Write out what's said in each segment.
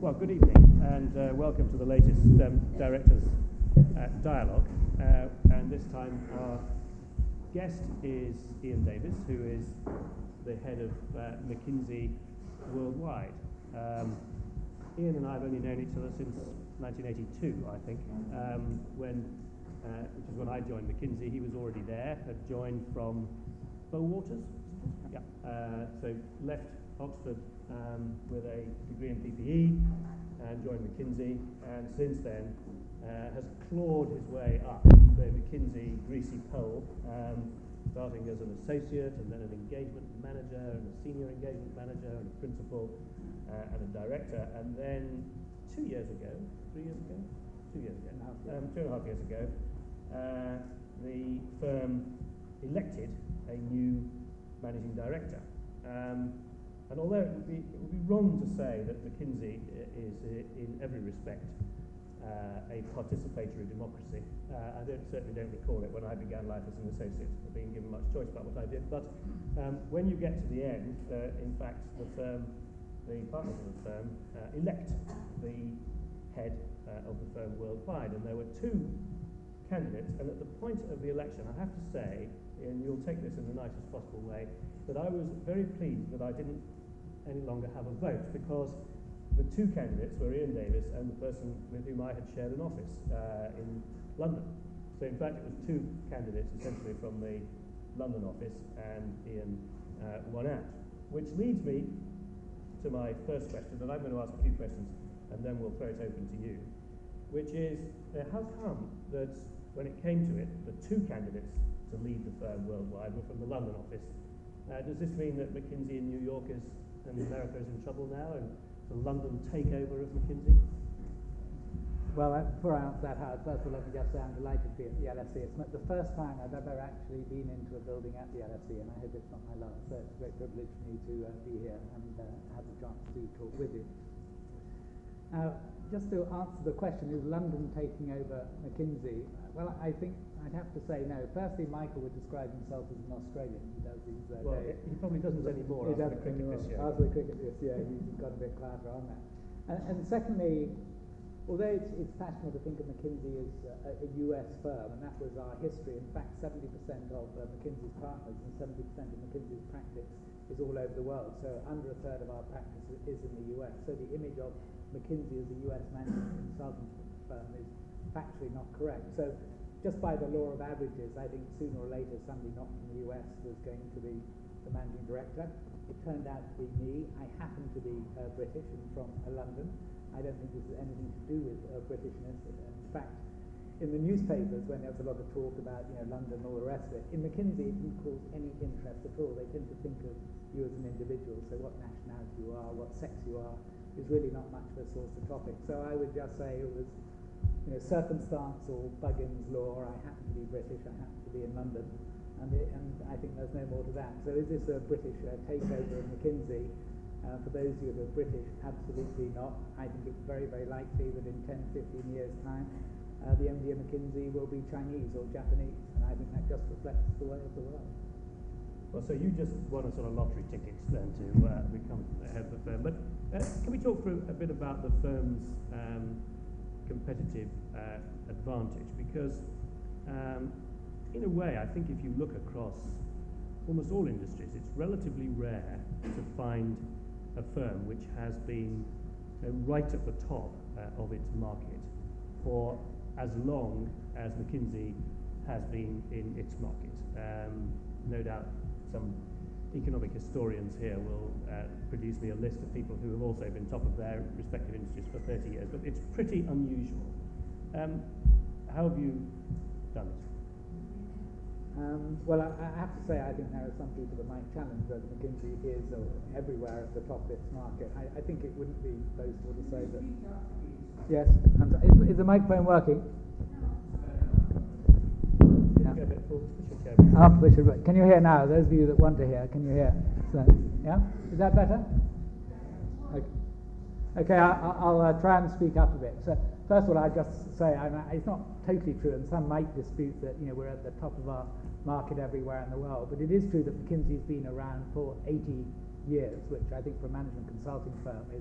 Well, good evening, and welcome to the latest Directors Dialogue. And this time our guest is Ian Davis, who is the head of McKinsey Worldwide. Ian and I have only known each other since 1982, I think, which is when I joined McKinsey. He was already there, had joined from Bowaters. Yeah. So left Oxford with a degree in PPE and joined McKinsey, and since then has clawed his way up the McKinsey greasy pole, starting as an associate and then an engagement manager and a senior engagement manager and a principal and a director, and then 2 years ago, 3 years ago, 2 years ago, 2.5 years ago, the firm elected a new managing director. And although it would be wrong to say that McKinsey is in every respect a participatory democracy, I certainly don't recall it when I began life as an associate, being given much choice about what I did. But when you get to the end, in fact, the partners of the firm elect the head of the firm worldwide, and there were two candidates. And at the point of the election, I have to say, and you'll take this in the nicest possible way, that I was very pleased that I didn't any longer have a vote, because the two candidates were Ian Davis and the person with whom I had shared an office in London. So in fact it was two candidates essentially from the London office, and Ian won out. Which leads me to my first question, and I'm going to ask a few questions and then we'll throw it open to you, which is how come that when it came to it, the two candidates to lead the firm worldwide were from the London office? Does this mean that McKinsey in New York and America is in trouble now, and the London takeover of McKinsey? Well, before I answer that, Howard, first of all, let me just say I'm delighted to be at the LSE. It's the first time I've ever actually been into a building at the LSE, and I hope it's not my last. So it's a great privilege for me to be here and have the chance to talk with you. Just to answer the question, is London taking over McKinsey? Well, I think I'd have to say no. Firstly, Michael would describe himself as an Australian. He does these well, he probably doesn't anymore after the cricket this year. After the cricket this year, he's got a bit quieter on that. And secondly, although it's fashionable to think of McKinsey as a US firm, and that was our history. In fact, 70% of McKinsey's partners and 70% of McKinsey's practice is all over the world. So under a third of our practice is in the US. So the image of McKinsey as a US management consulting firm is factually not correct. So just by the law of averages, I think sooner or later somebody not from the US was going to be the managing director. It turned out to be me. I happen to be British and from London. I don't think this has anything to do with Britishness. In fact, in the newspapers, when there was a lot of talk about London and all the rest of it, in McKinsey it didn't cause any interest at all. They tend to think of you as an individual, so what nationality you are, what sex you are, is really not much of a source of topic. So I would just say it was circumstance or Buggins' law. I happen to be British, I happen to be in London, and I think there's no more to that. So is this a British takeover of McKinsey? For those of you who are British, absolutely not. I think it's very, very likely that in 10, 15 years' time, the MD of McKinsey will be Chinese or Japanese, and I think that just reflects the way of the world. Well, so you just won a sort of lottery ticket then to become the head of the firm. But can we talk for a bit about the firm's competitive advantage? Because in a way, I think if you look across almost all industries, it's relatively rare to find a firm which has been right at the top of its market for as long as McKinsey has been in its market. No doubt some economic historians here will produce me a list of people who have also been top of their respective industries for 30 years, but it's pretty unusual. How have you done it? Well, I have to say I think there are some people that might challenge whether McKinsey is everywhere at the top of its market. I think it wouldn't be boastful to say that. Yes, is the microphone working? Can you hear now? Those of you that want to hear, can you hear? So, yeah? Is that better? Okay, I'll try and speak up a bit. So, first of all, I just say it's not totally true, and some might dispute that we're at the top of our market everywhere in the world, but it is true that McKinsey's been around for 80 years, which I think for a management consulting firm is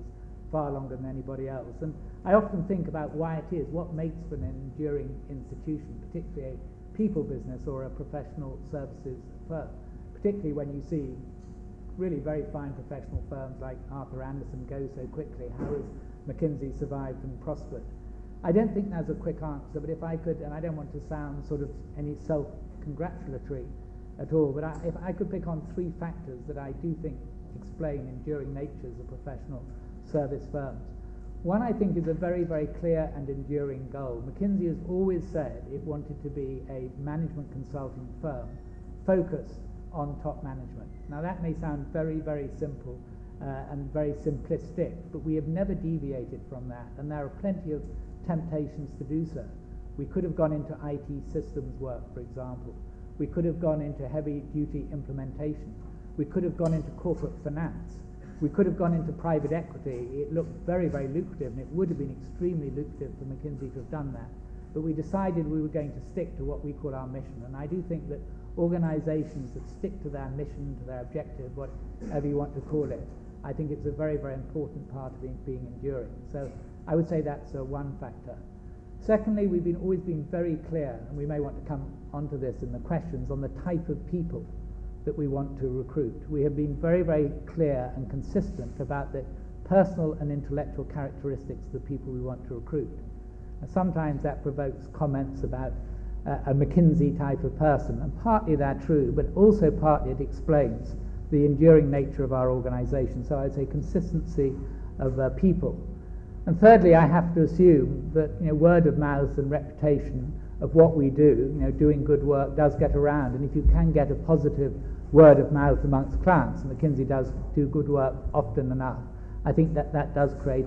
far longer than anybody else. And I often think about why it is, what makes for an enduring institution, particularly a people business or a professional services firm, particularly when you see really very fine professional firms like Arthur Andersen go so quickly. How has McKinsey survived and prospered? I don't think there's a quick answer, but if I could, and I don't want to sound sort of any self-congratulatory at all, but if I could pick on three factors that I do think explain enduring natures of professional service firms. One, I think, is a very, very clear and enduring goal. McKinsey has always said it wanted to be a management consulting firm focused on top management. Now, that may sound very, very simple and very simplistic, but we have never deviated from that, and there are plenty of temptations to do so. We could have gone into IT systems work, for example. We could have gone into heavy-duty implementation. We could have gone into corporate finance. We could have gone into private equity. It looked very, very lucrative, and it would have been extremely lucrative for McKinsey to have done that. But we decided we were going to stick to what we call our mission. And I do think that organizations that stick to their mission, to their objective, whatever you want to call it, I think it's a very, very important part of being enduring. So I would say that's one factor. Secondly, we've always been very clear, and we may want to come onto this in the questions, on the type of people that we want to recruit. We have been very, very clear and consistent about the personal and intellectual characteristics of the people we want to recruit. And sometimes that provokes comments about a McKinsey type of person, and partly they're true, but also partly it explains the enduring nature of our organization. So I'd say consistency of people. And thirdly, I have to assume that word of mouth and reputation of what we do, doing good work, does get around. And if you can get a positive word of mouth amongst clients, and McKinsey does do good work often enough, I think that does create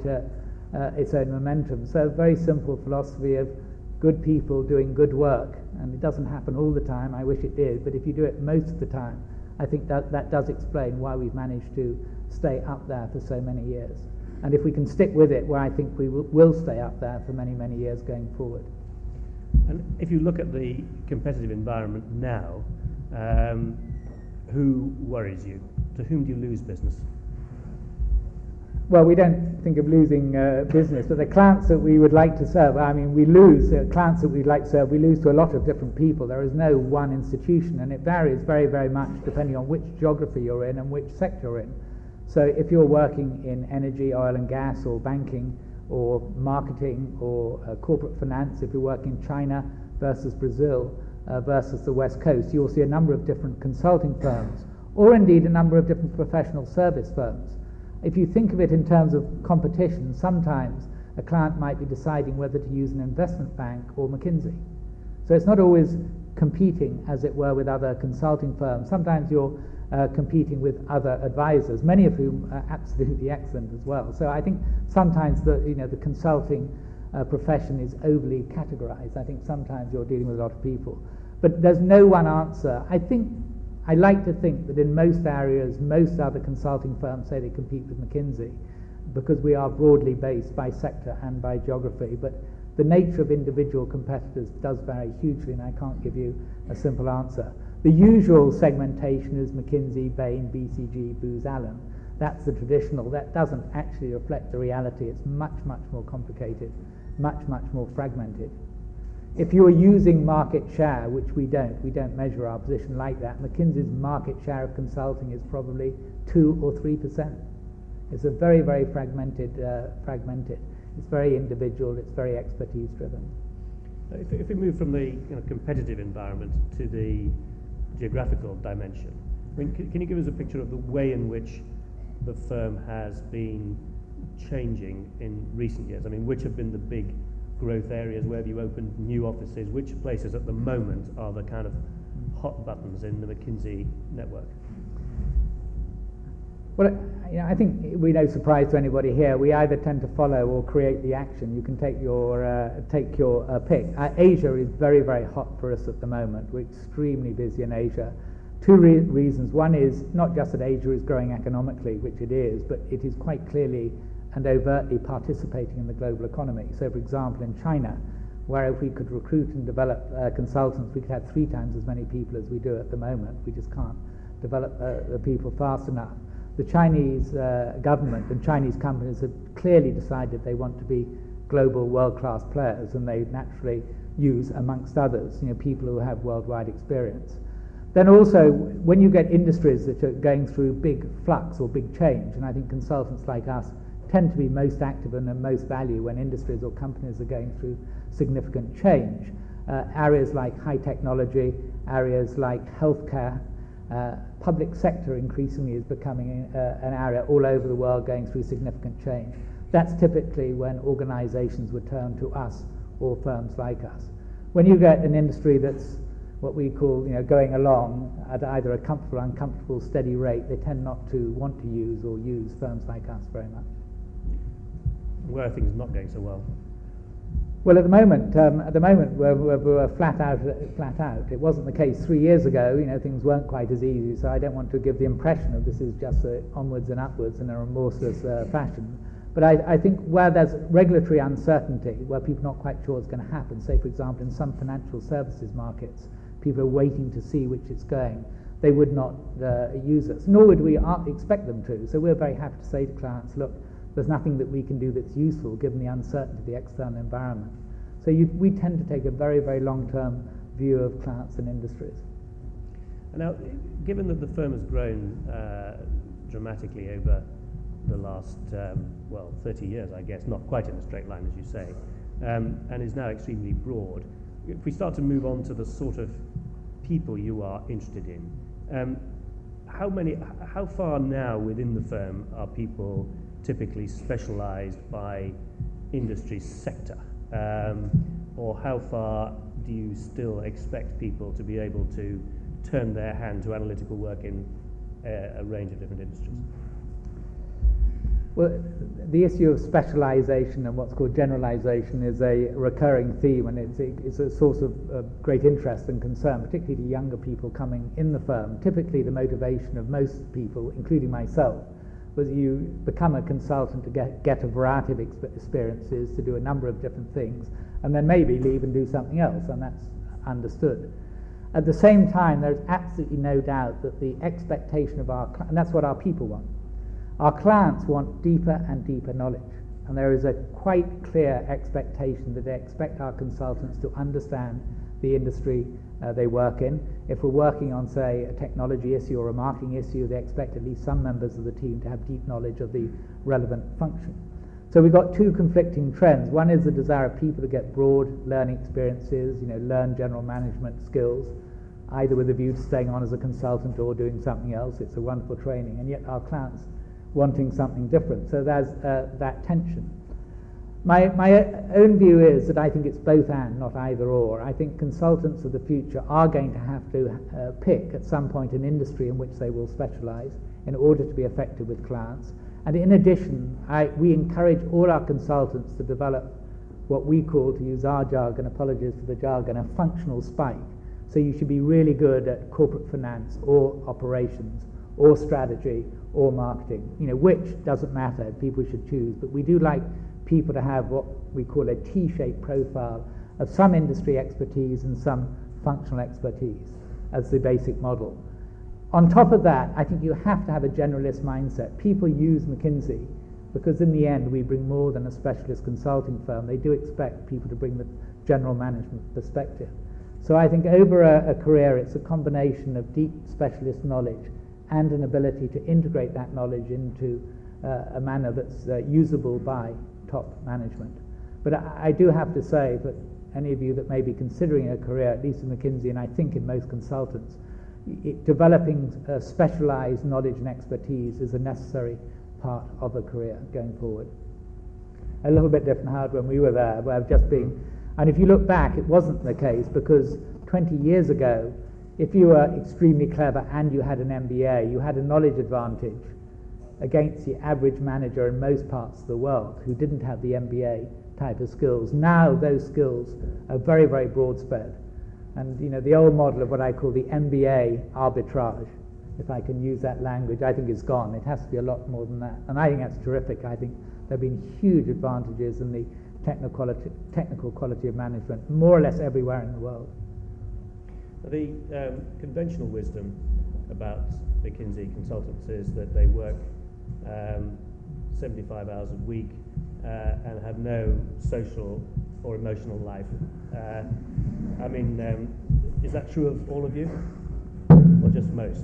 its own momentum. So very simple philosophy of good people doing good work. And it doesn't happen all the time, I wish it did, but if you do it most of the time, I think that does explain why we've managed to stay up there for so many years. And if we can stick with it, well, I think we will stay up there for many, many years going forward. And if you look at the competitive environment now, who worries you? To whom do you lose business? Well, we don't think of losing business, but the clients that we would like to serve, I mean, we lose clients that we'd like to serve, we lose to a lot of different people. There is no one institution, and it varies very, very much depending on which geography you're in and which sector you're in. So if you're working in energy, oil and gas, or banking, or marketing, or corporate finance, if you're working in China versus Brazil versus the West Coast, you'll see a number of different consulting firms, or indeed a number of different professional service firms. If you think of it in terms of competition, sometimes a client might be deciding whether to use an investment bank or McKinsey. So it's not always competing, as it were, with other consulting firms. Sometimes you're competing with other advisors, many of whom are absolutely excellent as well. So I think sometimes the consulting profession is overly categorized. I think sometimes you're dealing with a lot of people. But there's no one answer. I like to think that in most areas, most other consulting firms say they compete with McKinsey because we are broadly based by sector and by geography. But the nature of individual competitors does vary hugely, and I can't give you a simple answer. The usual segmentation is McKinsey, Bain, BCG, Booz Allen. That's the traditional. That doesn't actually reflect the reality. It's much, much more complicated, much, much more fragmented. If you are using market share, which we don't measure our position like that. McKinsey's market share of consulting is probably 2 or 3%. It's a very, very fragmented. It's very individual. It's very expertise driven. If we move from the competitive environment to the geographical dimension, I mean, can you give us a picture of the way in which the firm has been changing in recent years? I mean, which have been the big growth areas? Where have you opened new offices? Which places at the moment are the kind of hot buttons in the McKinsey network? Well, I think we're no surprise to anybody here. We either tend to follow or create the action. You can take your pick. Asia is very, very hot for us at the moment. We're extremely busy in Asia. Two reasons. One is not just that Asia is growing economically, which it is, but it is quite clearly and overtly participating in the global economy. So, for example, in China, where if we could recruit and develop consultants, we could have 3 times as many people as we do at the moment. We just can't develop the people fast enough. the Chinese government and Chinese companies have clearly decided they want to be global world-class players, and they naturally use, amongst others, people who have worldwide experience. Then also, when you get industries that are going through big flux or big change, and I think consultants like us tend to be most active and of most value when industries or companies are going through significant change. Areas like high technology, areas like healthcare, public sector increasingly is becoming an area all over the world going through significant change. That's typically when organizations would turn to us or firms like us. When you get an industry that's what we call going along at either a comfortable or uncomfortable steady rate, they tend not to want to use firms like us very much. Where are things not going so well? Well, at the moment we're flat out. It wasn't the case 3 years ago. Things weren't quite as easy. So I don't want to give the impression of this is just onwards and upwards in a remorseless fashion. But I think where there's regulatory uncertainty, where people are not quite sure what's going to happen, say for example in some financial services markets, people are waiting to see which it's going. They would not use us, nor would we expect them to. So we're very happy to say to clients, look, there's nothing that we can do that's useful given the uncertainty of the external environment. So we tend to take a very, very long-term view of clients and industries. Now, given that the firm has grown dramatically over the last, 30 years, I guess, not quite in a straight line, as you say, and is now extremely broad, if we start to move on to the sort of people you are interested in, how far now within the firm are people typically specialized by industry sector, or how far do you still expect people to be able to turn their hand to analytical work in a range of different industries? Well, the issue of specialization and what's called generalization is a recurring theme, and it's a source of great interest and concern, particularly to younger people coming in the firm. Typically the motivation of most people, including myself, was you become a consultant to get a variety of experiences, to do a number of different things, and then maybe leave and do something else, and that's understood. At the same time, there's absolutely no doubt that the expectation of and that's what our people want. Our clients want deeper and deeper knowledge, and there is a quite clear expectation that they expect our consultants to understand the industry they work in. If we're working on, say, a technology issue or a marketing issue, they expect at least some members of the team to have deep knowledge of the relevant function. So we've got two conflicting trends. One is the desire of people to get broad learning experiences, learn general management skills, either with a view to staying on as a consultant or doing something else. It's a wonderful training, and yet our clients wanting something different. So there's that tension. My own view is that I think it's both and, not either or. I think consultants of the future are going to have to pick at some point an industry in which they will specialize in order to be effective with clients. And in addition, we encourage all our consultants to develop what we call, to use our jargon, apologies for the jargon, a functional spike. So you should be really good at corporate finance or operations or strategy or marketing, which doesn't matter, people should choose. But we do like people to have what we call a T-shaped profile of some industry expertise and some functional expertise as the basic model. On top of that, I think you have to have a generalist mindset. People use McKinsey because in the end we bring more than a specialist consulting firm. They do expect people to bring the general management perspective. So I think over a career it's a combination of deep specialist knowledge and an ability to integrate that knowledge into a manner that's usable by top management. But I do have to say that any of you that may be considering a career, at least in McKinsey, and I think in most consultants, developing specialized knowledge and expertise is a necessary part of a career going forward. A little bit different how when we were there, where I've just been, and if you look back, it wasn't the case, because 20 years ago, if you were extremely clever and you had an MBA, you had a knowledge advantage against the average manager in most parts of the world who didn't have the MBA type of skills. Now those skills are very, very broad spread. And the old model of what I call the MBA arbitrage, if I can use that language, I think is gone. It has to be a lot more than that. And I think that's terrific. I think there have been huge advantages in the technical quality of management, more or less everywhere in the world. The conventional wisdom about McKinsey consultants is that they work 75 hours a week and have no social or emotional life. I mean, is that true of all of you, or just most?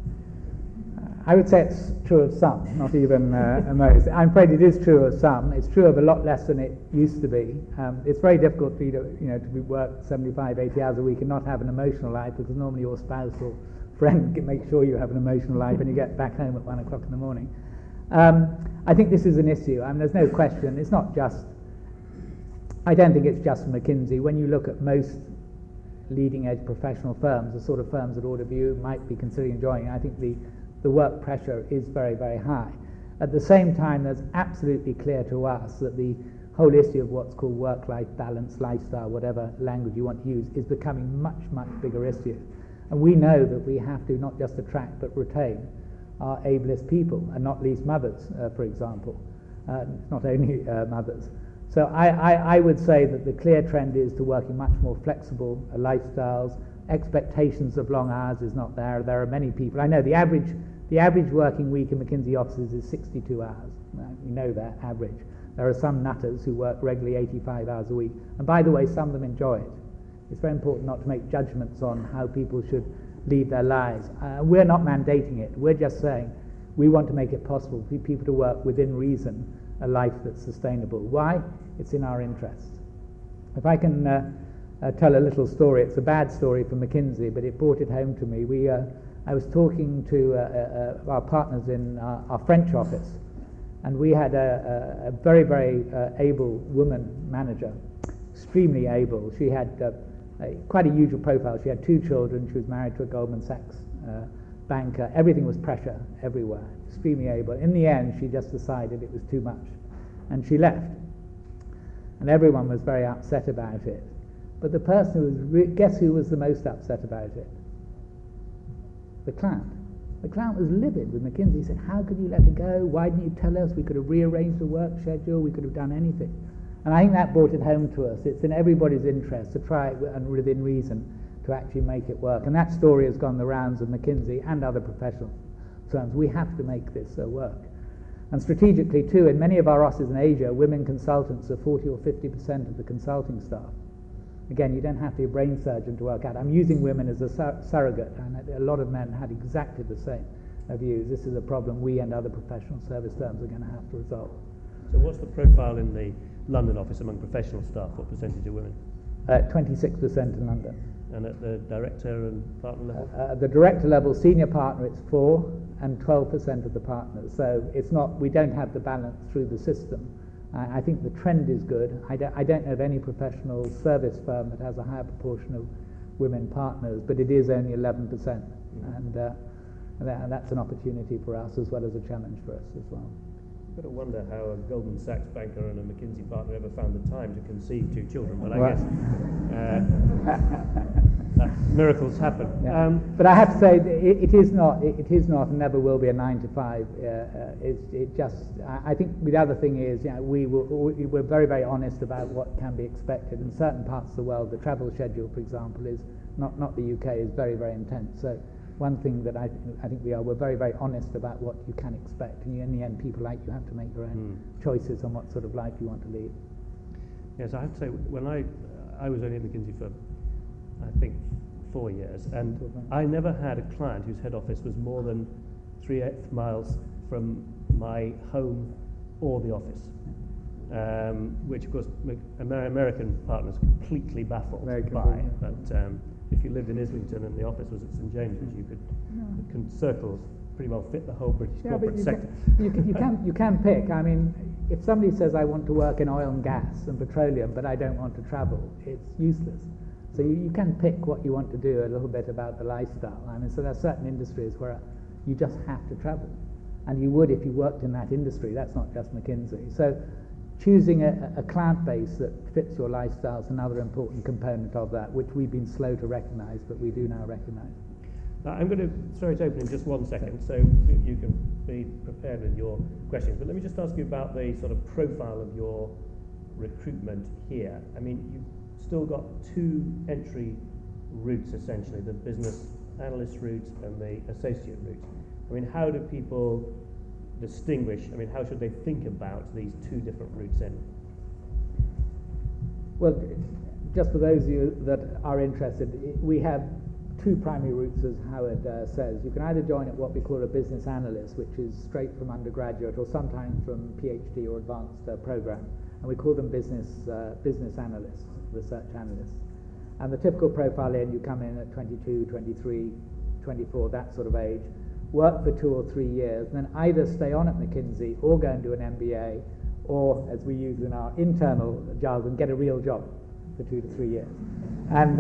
I would say it's true of some, not even most. I'm afraid it is true of some. It's true of a lot less than it used to be. It's very difficult for you to be work 75, 80 hours a week and not have an emotional life, because normally your spouse or friend can make sure you have an emotional life and you get back home at 1 o'clock in the morning. I think this is an issue. I mean, there's no question. It's not just, I don't think it's just for McKinsey. When you look at most leading edge professional firms, the sort of firms that all of you might be considering joining, I think the work pressure is very, very high. At the same time, there's absolutely clear to us that the whole issue of what's called work-life balance, lifestyle, whatever language you want to use, is becoming much, much bigger issue. And we know that we have to not just attract but retain our ablest people, and not least mothers, for example, not only mothers. So I would say that the clear trend is to working much more flexible lifestyles. Expectations of long hours is not there. There are many people. I know the average working week in McKinsey offices is 62 hours. We know that average. There are some nutters who work regularly 85 hours a week. And by the way, some of them enjoy it. It's very important not to make judgments on how people should lead their lives. We're not mandating it. We're just saying we want to make it possible for people to work within reason a life that's sustainable. Why? It's in our interests. If I can tell a little story, it's a bad story for McKinsey, but it brought it home to me. I was talking to our partners in our French office, and we had a very, very able woman manager, extremely able. She had quite a usual profile. She had 2 children. She was married to a Goldman Sachs banker. Everything was pressure everywhere, extremely able. In the end, she just decided it was too much, and she left. And everyone was very upset about it. But the person who was, guess who was the most upset about it? The client. The client was livid with McKinsey. He said, how could you let her go? Why didn't you tell us? We could have rearranged the work schedule. We could have done anything. And I think that brought it home to us. It's in everybody's interest to try it and within reason to actually make it work. And that story has gone the rounds of McKinsey and other professional firms. We have to make this work. And strategically too, in many of our offices in Asia, women consultants are 40 or 50% of the consulting staff. Again, you don't have to be a brain surgeon to work out. I'm using women as a surrogate, and a lot of men had exactly the same views. This is a problem we and other professional service firms are going to have to resolve. So what's the profile in the London office among professional staff? What percentage of women? 26% in London. And at the director and partner level? At the director level, senior partner, it's 4, and 12% of the partners. So it's not, we don't have the balance through the system. I think the trend is good. I don't know of any professional service firm that has a higher proportion of women partners, but it is only 11%. And that's an opportunity for us as well as a challenge for us as well. I've got to wonder how a Goldman Sachs banker and a McKinsey partner ever found the time to conceive 2 children, but I guess miracles happen. Yeah. But I have to say, it is not and never will be a 9 to 5. I think the other thing is, we're very, very honest about what can be expected. In certain parts of the world, the travel schedule, for example, is not the UK, is very, very intense. So one thing that I think we're very, very honest about what you can expect, and in the end, people like you have to make your own choices on what sort of life you want to lead. Yes, I have to say, when I was only at McKinsey for, I think, 4 years, and I never had a client whose head office was more than 3 miles from my home or the office, which, of course, American partners completely baffled by. But if you lived in Islington and the office was at St James's, you could circles pretty well fit the whole British corporate sector. You can pick. I mean, if somebody says, I want to work in oil and gas and petroleum, but I don't want to travel, it's useless. So you can pick what you want to do, a little bit about the lifestyle. I mean, so there are certain industries where you just have to travel. And you would if you worked in that industry. That's not just McKinsey. So choosing a client base that fits your lifestyle is another important component of that, which we've been slow to recognise, but we do now recognise. I'm going to throw it open in just 1 second, so you can be prepared with your questions. But let me just ask you about the sort of profile of your recruitment here. I mean, you've still got 2 entry routes, essentially, the business analyst route and the associate route. I mean, how do people distinguish? I mean, how should they think about these two different routes in? Well, just for those of you that are interested, we have two primary routes, as Howard says. You can either join at what we call a business analyst, which is straight from undergraduate or sometimes from PhD or advanced program, and we call them business analysts, research analysts. And the typical profile you come in at 22, 23, 24, that sort of age, work for 2 or 3 years, and then either stay on at McKinsey or go and do an MBA, or, as we use in our internal jargon, get a real job for 2 to 3 years. And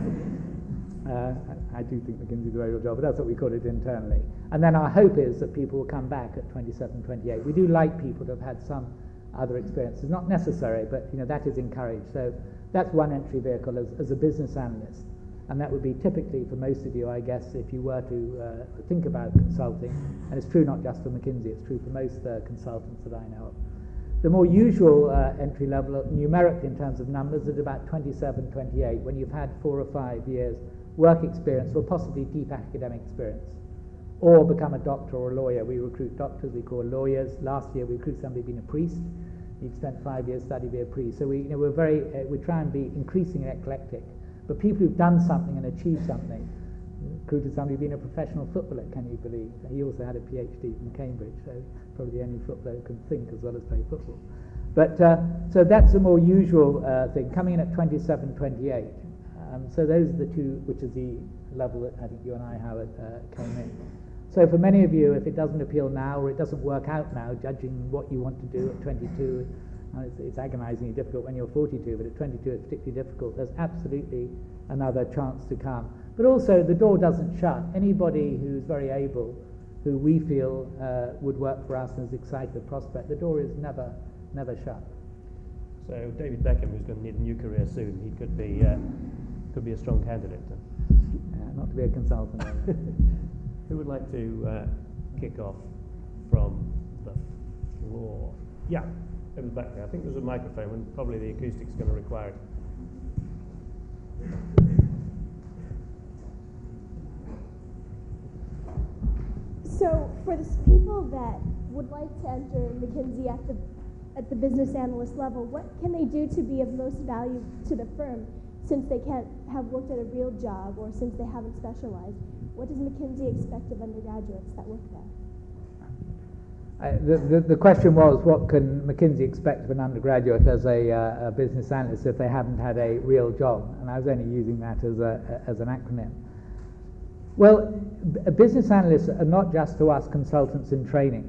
I do think McKinsey is a very real job, but that's what we call it internally. And then our hope is that people will come back at 27, 28. We do like people to have had some other experiences. Not necessary, but that is encouraged. So that's one entry vehicle as a business analyst. And that would be typically for most of you, I guess, if you were to think about consulting. And it's true not just for McKinsey, it's true for most consultants that I know of. The more usual entry level, numerically in terms of numbers, is about 27, 28, when you've had 4 or 5 years work experience or possibly deep academic experience, or become a doctor or a lawyer. We recruit doctors, we call lawyers. Last year we recruited somebody being a priest. He'd spent 5 years studying to be a priest. So we try and be increasingly eclectic. But people who've done something and achieved something, recruited somebody being a professional footballer, can you believe? He also had a PhD from Cambridge, so probably the only footballer who can think as well as play football. But so that's a more usual thing, coming in at 27, 28. So those are the two, which is the level that I think you and I, Howard, came in. So for many of you, if it doesn't appeal now or it doesn't work out now, judging what you want to do at 22, it's agonizingly difficult when you're 42, but at 22 it's particularly difficult. There's absolutely another chance to come. But also the door doesn't shut. Anybody who's very able, who we feel would work for us and is excited at the prospect, the door is never shut. So David Beckham, who's going to need a new career soon, he could be a strong candidate. Not to be a consultant. Who would like to kick off from the floor? Yeah, over the back there. I think there's a microphone and probably the acoustic's going to require it. So for the people that would like to enter McKinsey at the business analyst level, what can they do to be of most value to the firm, since they can't have worked at a real job or since they haven't specialized? What does McKinsey expect of undergraduates that work there? The question was, what can McKinsey expect of an undergraduate as a business analyst if they haven't had a real job? And I was only using that as an acronym. Well, business analysts are not just, to us, consultants in training.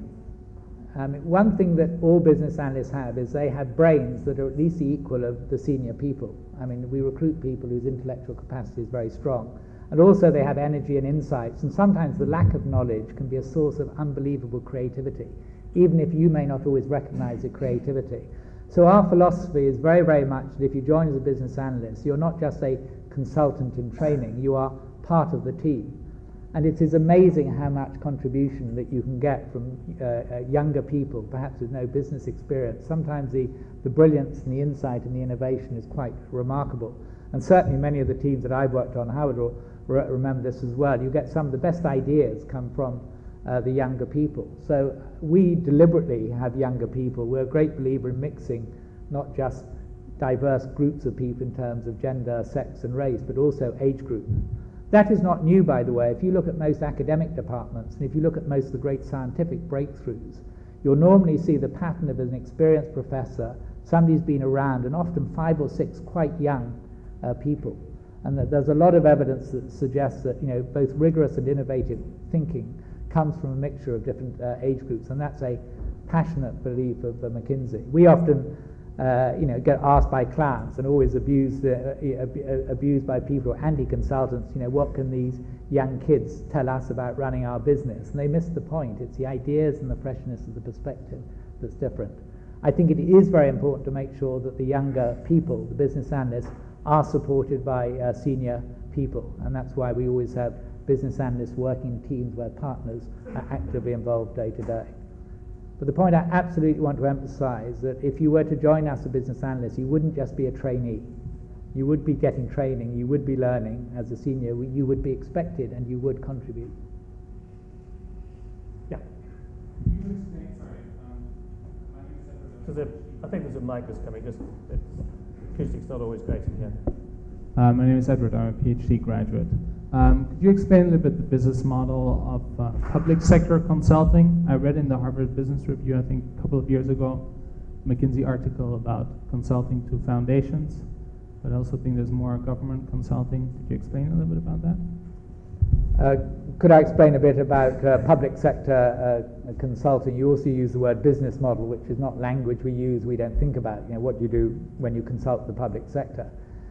One thing that all business analysts have is they have brains that are at least the equal of the senior people. I mean, we recruit people whose intellectual capacity is very strong. And also they have energy and insights, and sometimes the lack of knowledge can be a source of unbelievable creativity, even if you may not always recognize the creativity. So our philosophy is very, very much that if you join as a business analyst, you're not just a consultant in training, you are part of the team. And it is amazing how much contribution that you can get from younger people, perhaps with no business experience. Sometimes the brilliance and the insight and the innovation is quite remarkable. And certainly many of the teams that I've worked on, Howard will remember this as well, you get some of the best ideas come from the younger people. So we deliberately have younger people. We're a great believer in mixing not just diverse groups of people in terms of gender, sex and race, but also age group. That is not new, by the way. If you look at most academic departments, and if you look at most of the great scientific breakthroughs, you'll normally see the pattern of an experienced professor, somebody who's been around, and often 5 or 6 quite young people. And that there's a lot of evidence that suggests that both rigorous and innovative thinking comes from a mixture of different age groups, and that's a passionate belief of McKinsey. We often get asked by clients and always abused by people who are anti-consultants, what can these young kids tell us about running our business? And they miss the point. It's the ideas and the freshness of the perspective that's different. I think it is very important to make sure that the younger people, the business analysts, are supported by senior people, and that's why we always have business analysts working in teams where partners are actively involved day to day. But the point I absolutely want to emphasize that if you were to join us as a business analyst, you wouldn't just be a trainee. You would be getting training, you would be learning as a senior, you would be expected, and you would contribute. Yeah. Can you explain, sorry, my name is I think there's a mic that's coming, just acoustic's not always great in here. My name is Edward, I'm a PhD graduate. Could you explain a little bit the business model of public sector consulting? I read in the Harvard Business Review, I think a couple of years ago, a McKinsey article about consulting to foundations, but I also think there's more government consulting. Could you explain a little bit about that? Could I explain a bit about public sector consulting? You also use the word business model, which is not language we use, we don't think about, what you do when you consult the public sector.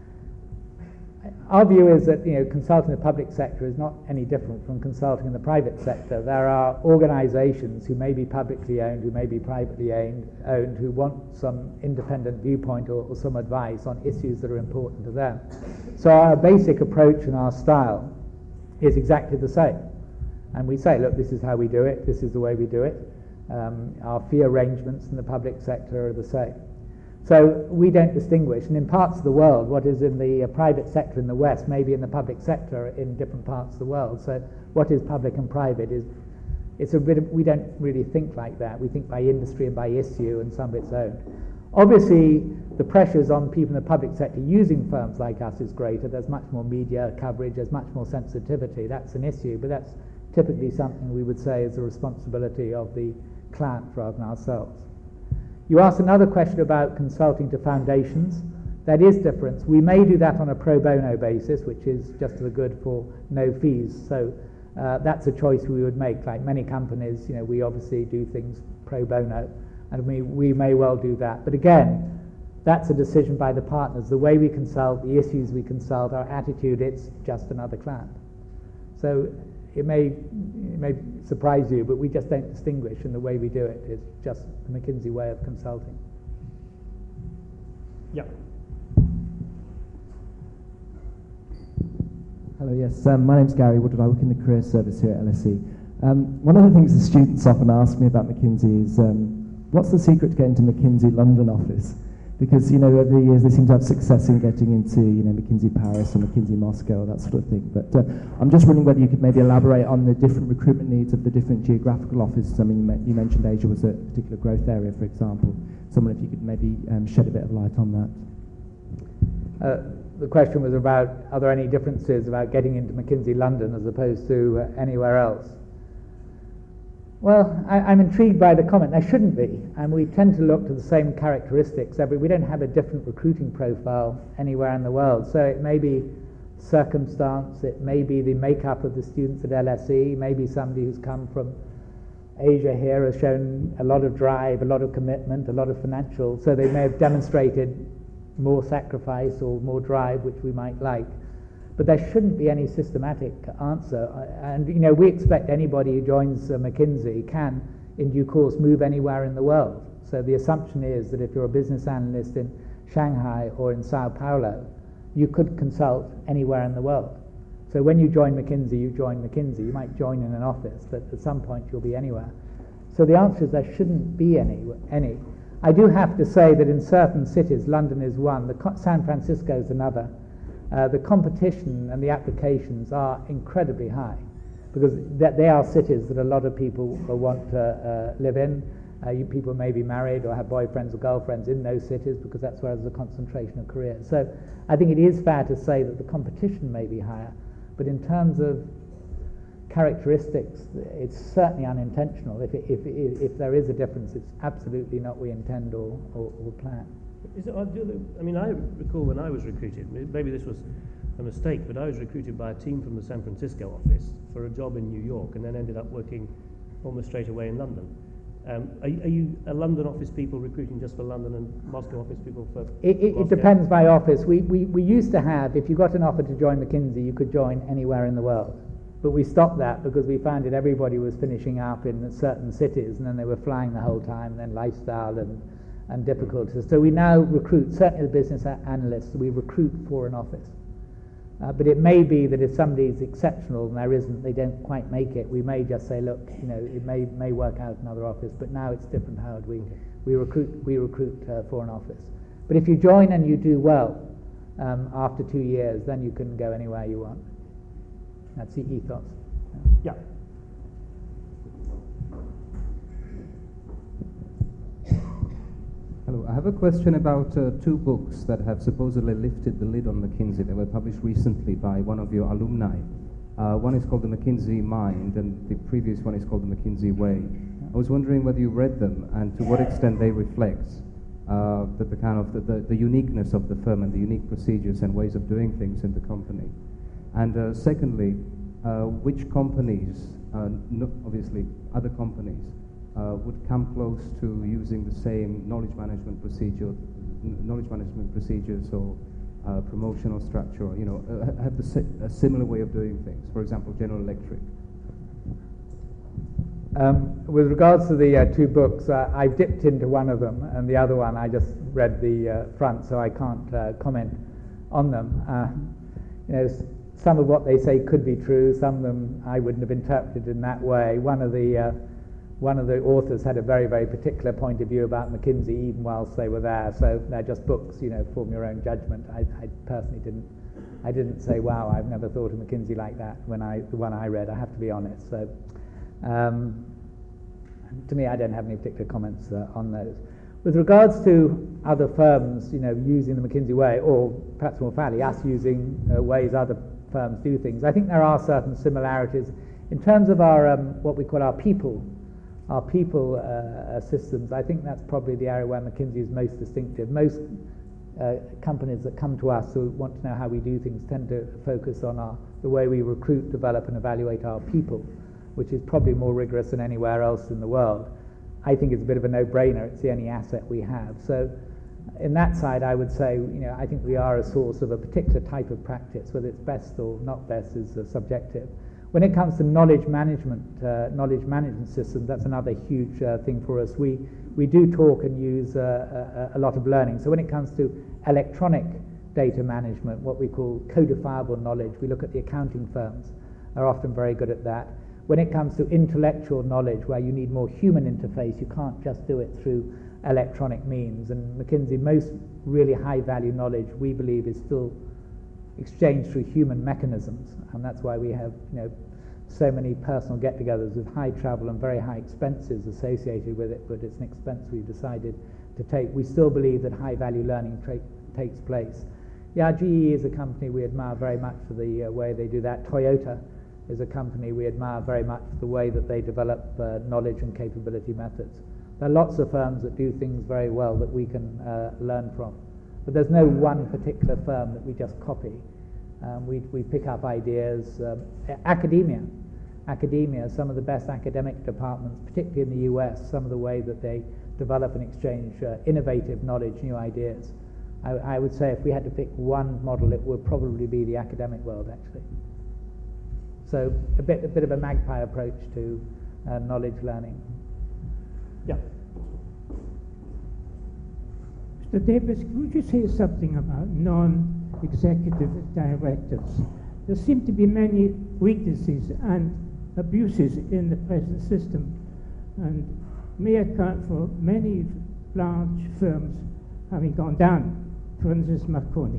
Our view is that consulting the public sector is not any different from consulting in the private sector. There are organizations who may be publicly owned, who may be privately owned, who want some independent viewpoint or some advice on issues that are important to them. So our basic approach and our style is exactly the same. And we say, look, this is how we do it, this is the way we do it. Our fee arrangements in the public sector are the same. So we don't distinguish, and in parts of the world, what is in the private sector in the West may be in the public sector in different parts of the world. So what is public and private it's a bit of, we don't really think like that. We think by industry and by issue and some of its own. Obviously, the pressures on people in the public sector using firms like us is greater. There's much more media coverage, there's much more sensitivity. That's an issue, but that's typically something we would say is the responsibility of the client rather than ourselves. You asked another question about consulting to foundations. That is different. We may do that on a pro bono basis, which is just as good for no fees. So that's a choice we would make. Like many companies, we obviously do things pro bono, and we may well do that. But again, that's a decision by the partners. The way we consult, the issues we consult, our attitude, it's just another client. So it may surprise you, but we just don't distinguish in the way we do it. It's just the McKinsey way of consulting. Yeah. Hello, yes. My name's Gary Woodward. I work in the career service here at LSE. One of the things the students often ask me about McKinsey is, what's the secret to getting to McKinsey London office? Because, over the years they seem to have success in getting into, McKinsey Paris or McKinsey Moscow, that sort of thing. But I'm just wondering whether you could maybe elaborate on the different recruitment needs of the different geographical offices. I mean, you mentioned Asia was a particular growth area, for example. So I wonder if you could maybe shed a bit of light on that. The question was about, are there any differences about getting into McKinsey London as opposed to anywhere else? Well, I'm intrigued by the comment. There shouldn't be, and we tend to look to the same characteristics. We don't have a different recruiting profile anywhere in the world. So it may be circumstance, it may be the makeup of the students at LSE, maybe somebody who's come from Asia here has shown a lot of drive, a lot of commitment, a lot of financial, so they may have demonstrated more sacrifice or more drive, which we might like. But there shouldn't be any systematic answer. And, we expect anybody who joins McKinsey can, in due course, move anywhere in the world. So the assumption is that if you're a business analyst in Shanghai or in Sao Paulo, you could consult anywhere in the world. So when you join McKinsey, you join McKinsey. You might join in an office, but at some point you'll be anywhere. So the answer is there shouldn't be any. I do have to say that in certain cities, London is one, San Francisco is another, the competition and the applications are incredibly high because they are cities that a lot of people want to live in. People may be married or have boyfriends or girlfriends in those cities because that's where there's a concentration of careers. So I think it is fair to say that the competition may be higher, but in terms of characteristics, it's certainly unintentional. If there is a difference, it's absolutely not we intend or plan. I recall when I was recruited, maybe this was a mistake, but I was recruited by a team from the San Francisco office for a job in New York and then ended up working almost straight away in London. Are you a London office people recruiting just for London and Moscow office people for It depends by office. We used to have, if you got an offer to join McKinsey, you could join anywhere in the world. But we stopped that because we found that everybody was finishing up in certain cities and then they were flying the whole time, and then lifestyle and difficulties. So we now recruit, certainly the business analysts, we recruit for an office. But it may be that if somebody is exceptional and there isn't, they don't quite make it, we may just say, look, it may work out another office, but now it's different, Howard. We recruit for an office. But if you join and you do well, after 2 years, then you can go anywhere you want. That's the ethos. Yeah. Hello, I have a question about 2 books that have supposedly lifted the lid on McKinsey. They were published recently by one of your alumni. One is called The McKinsey Mind, and the previous one is called The McKinsey Way. I was wondering whether you read them and to what extent they reflect the uniqueness of the firm and the unique procedures and ways of doing things in the company. And secondly, which companies, obviously other companies, would come close to using the same knowledge management procedures or promotional structure, have a similar way of doing things. For example, General Electric. With regards to the 2 books, I've dipped into one of them, and the other one I just read the front, so I can't comment on them. Some of what they say could be true. Some of them I wouldn't have interpreted in that way. One of the authors had a very, very particular point of view about McKinsey, even whilst they were there. So they're just books, form your own judgment. I personally didn't say, wow, I've never thought of McKinsey like that the one I read. I have to be honest. So. To me, I don't have any particular comments on those. With regards to other firms, using the McKinsey way, or perhaps more fairly, us using ways other firms do things, I think there are certain similarities in terms of our what we call our people systems. I think that's probably the area where McKinsey is most distinctive. Most companies that come to us who want to know how we do things tend to focus on the way we recruit, develop, and evaluate our people, which is probably more rigorous than anywhere else in the world. I think it's a bit of a no-brainer. It's the only asset we have. So in that side, I would say, I think we are a source of a particular type of practice. Whether it's best or not best is subjective. When it comes to knowledge management systems, that's another huge thing for us. We do talk and use a lot of learning. So when it comes to electronic data management, what we call codifiable knowledge, we look at the accounting firms. They're often very good at that. When it comes to intellectual knowledge, where you need more human interface, you can't just do it through electronic means. And McKinsey, most really high-value knowledge, we believe, is still exchanged through human mechanisms. And that's why we have, so many personal get-togethers with high travel and very high expenses associated with it, but it's an expense we've decided to take. We still believe that high-value learning takes place. Yeah, GE is a company we admire very much for the way they do that. Toyota is a company we admire very much for the way that they develop knowledge and capability methods. There are lots of firms that do things very well that we can learn from. But there's no one particular firm that we just copy. We pick up ideas. Academia, some of the best academic departments, particularly in the US, some of the way that they develop and exchange innovative knowledge, new ideas. I would say if we had to pick one model, it would probably be the academic world, actually. So a bit of a magpie approach to knowledge learning. Yeah. Mr. Davis, could you say something about non-executive directors? There seem to be many weaknesses and abuses in the present system, and may account for many large firms having gone down, for instance, Marconi.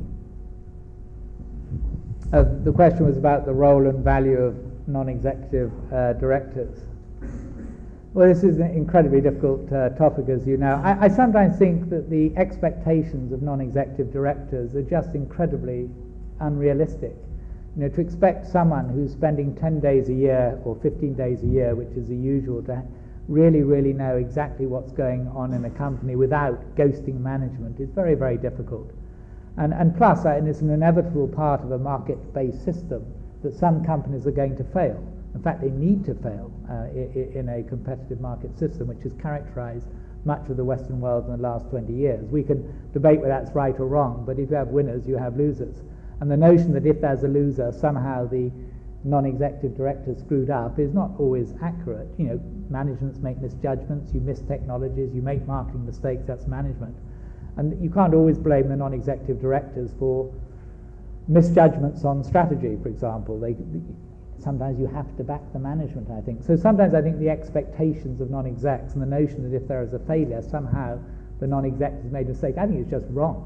The question was about the role and value of non-executive directors. Well, this is an incredibly difficult topic, as you know. I sometimes think that the expectations of non-executive directors are just incredibly unrealistic. To expect someone who's spending 10 days a year or 15 days a year, which is the usual, to really know exactly what's going on in a company without ghosting management is very, very difficult. And plus, and it's an inevitable part of a market-based system, that some companies are going to fail. In fact, they need to fail in a competitive market system, which has characterized much of the Western world in the last 20 years. We can debate whether that's right or wrong, but if you have winners, you have losers. And the notion that if there's a loser, somehow the non-executive director screwed up is not always accurate. Managements make misjudgments, you miss technologies, you make marketing mistakes, that's management. And you can't always blame the non-executive directors for misjudgments on strategy, for example. Sometimes you have to back the management, I think. So sometimes I think the expectations of non-execs and the notion that if there is a failure, somehow the non-exec has made a mistake, I think it's just wrong.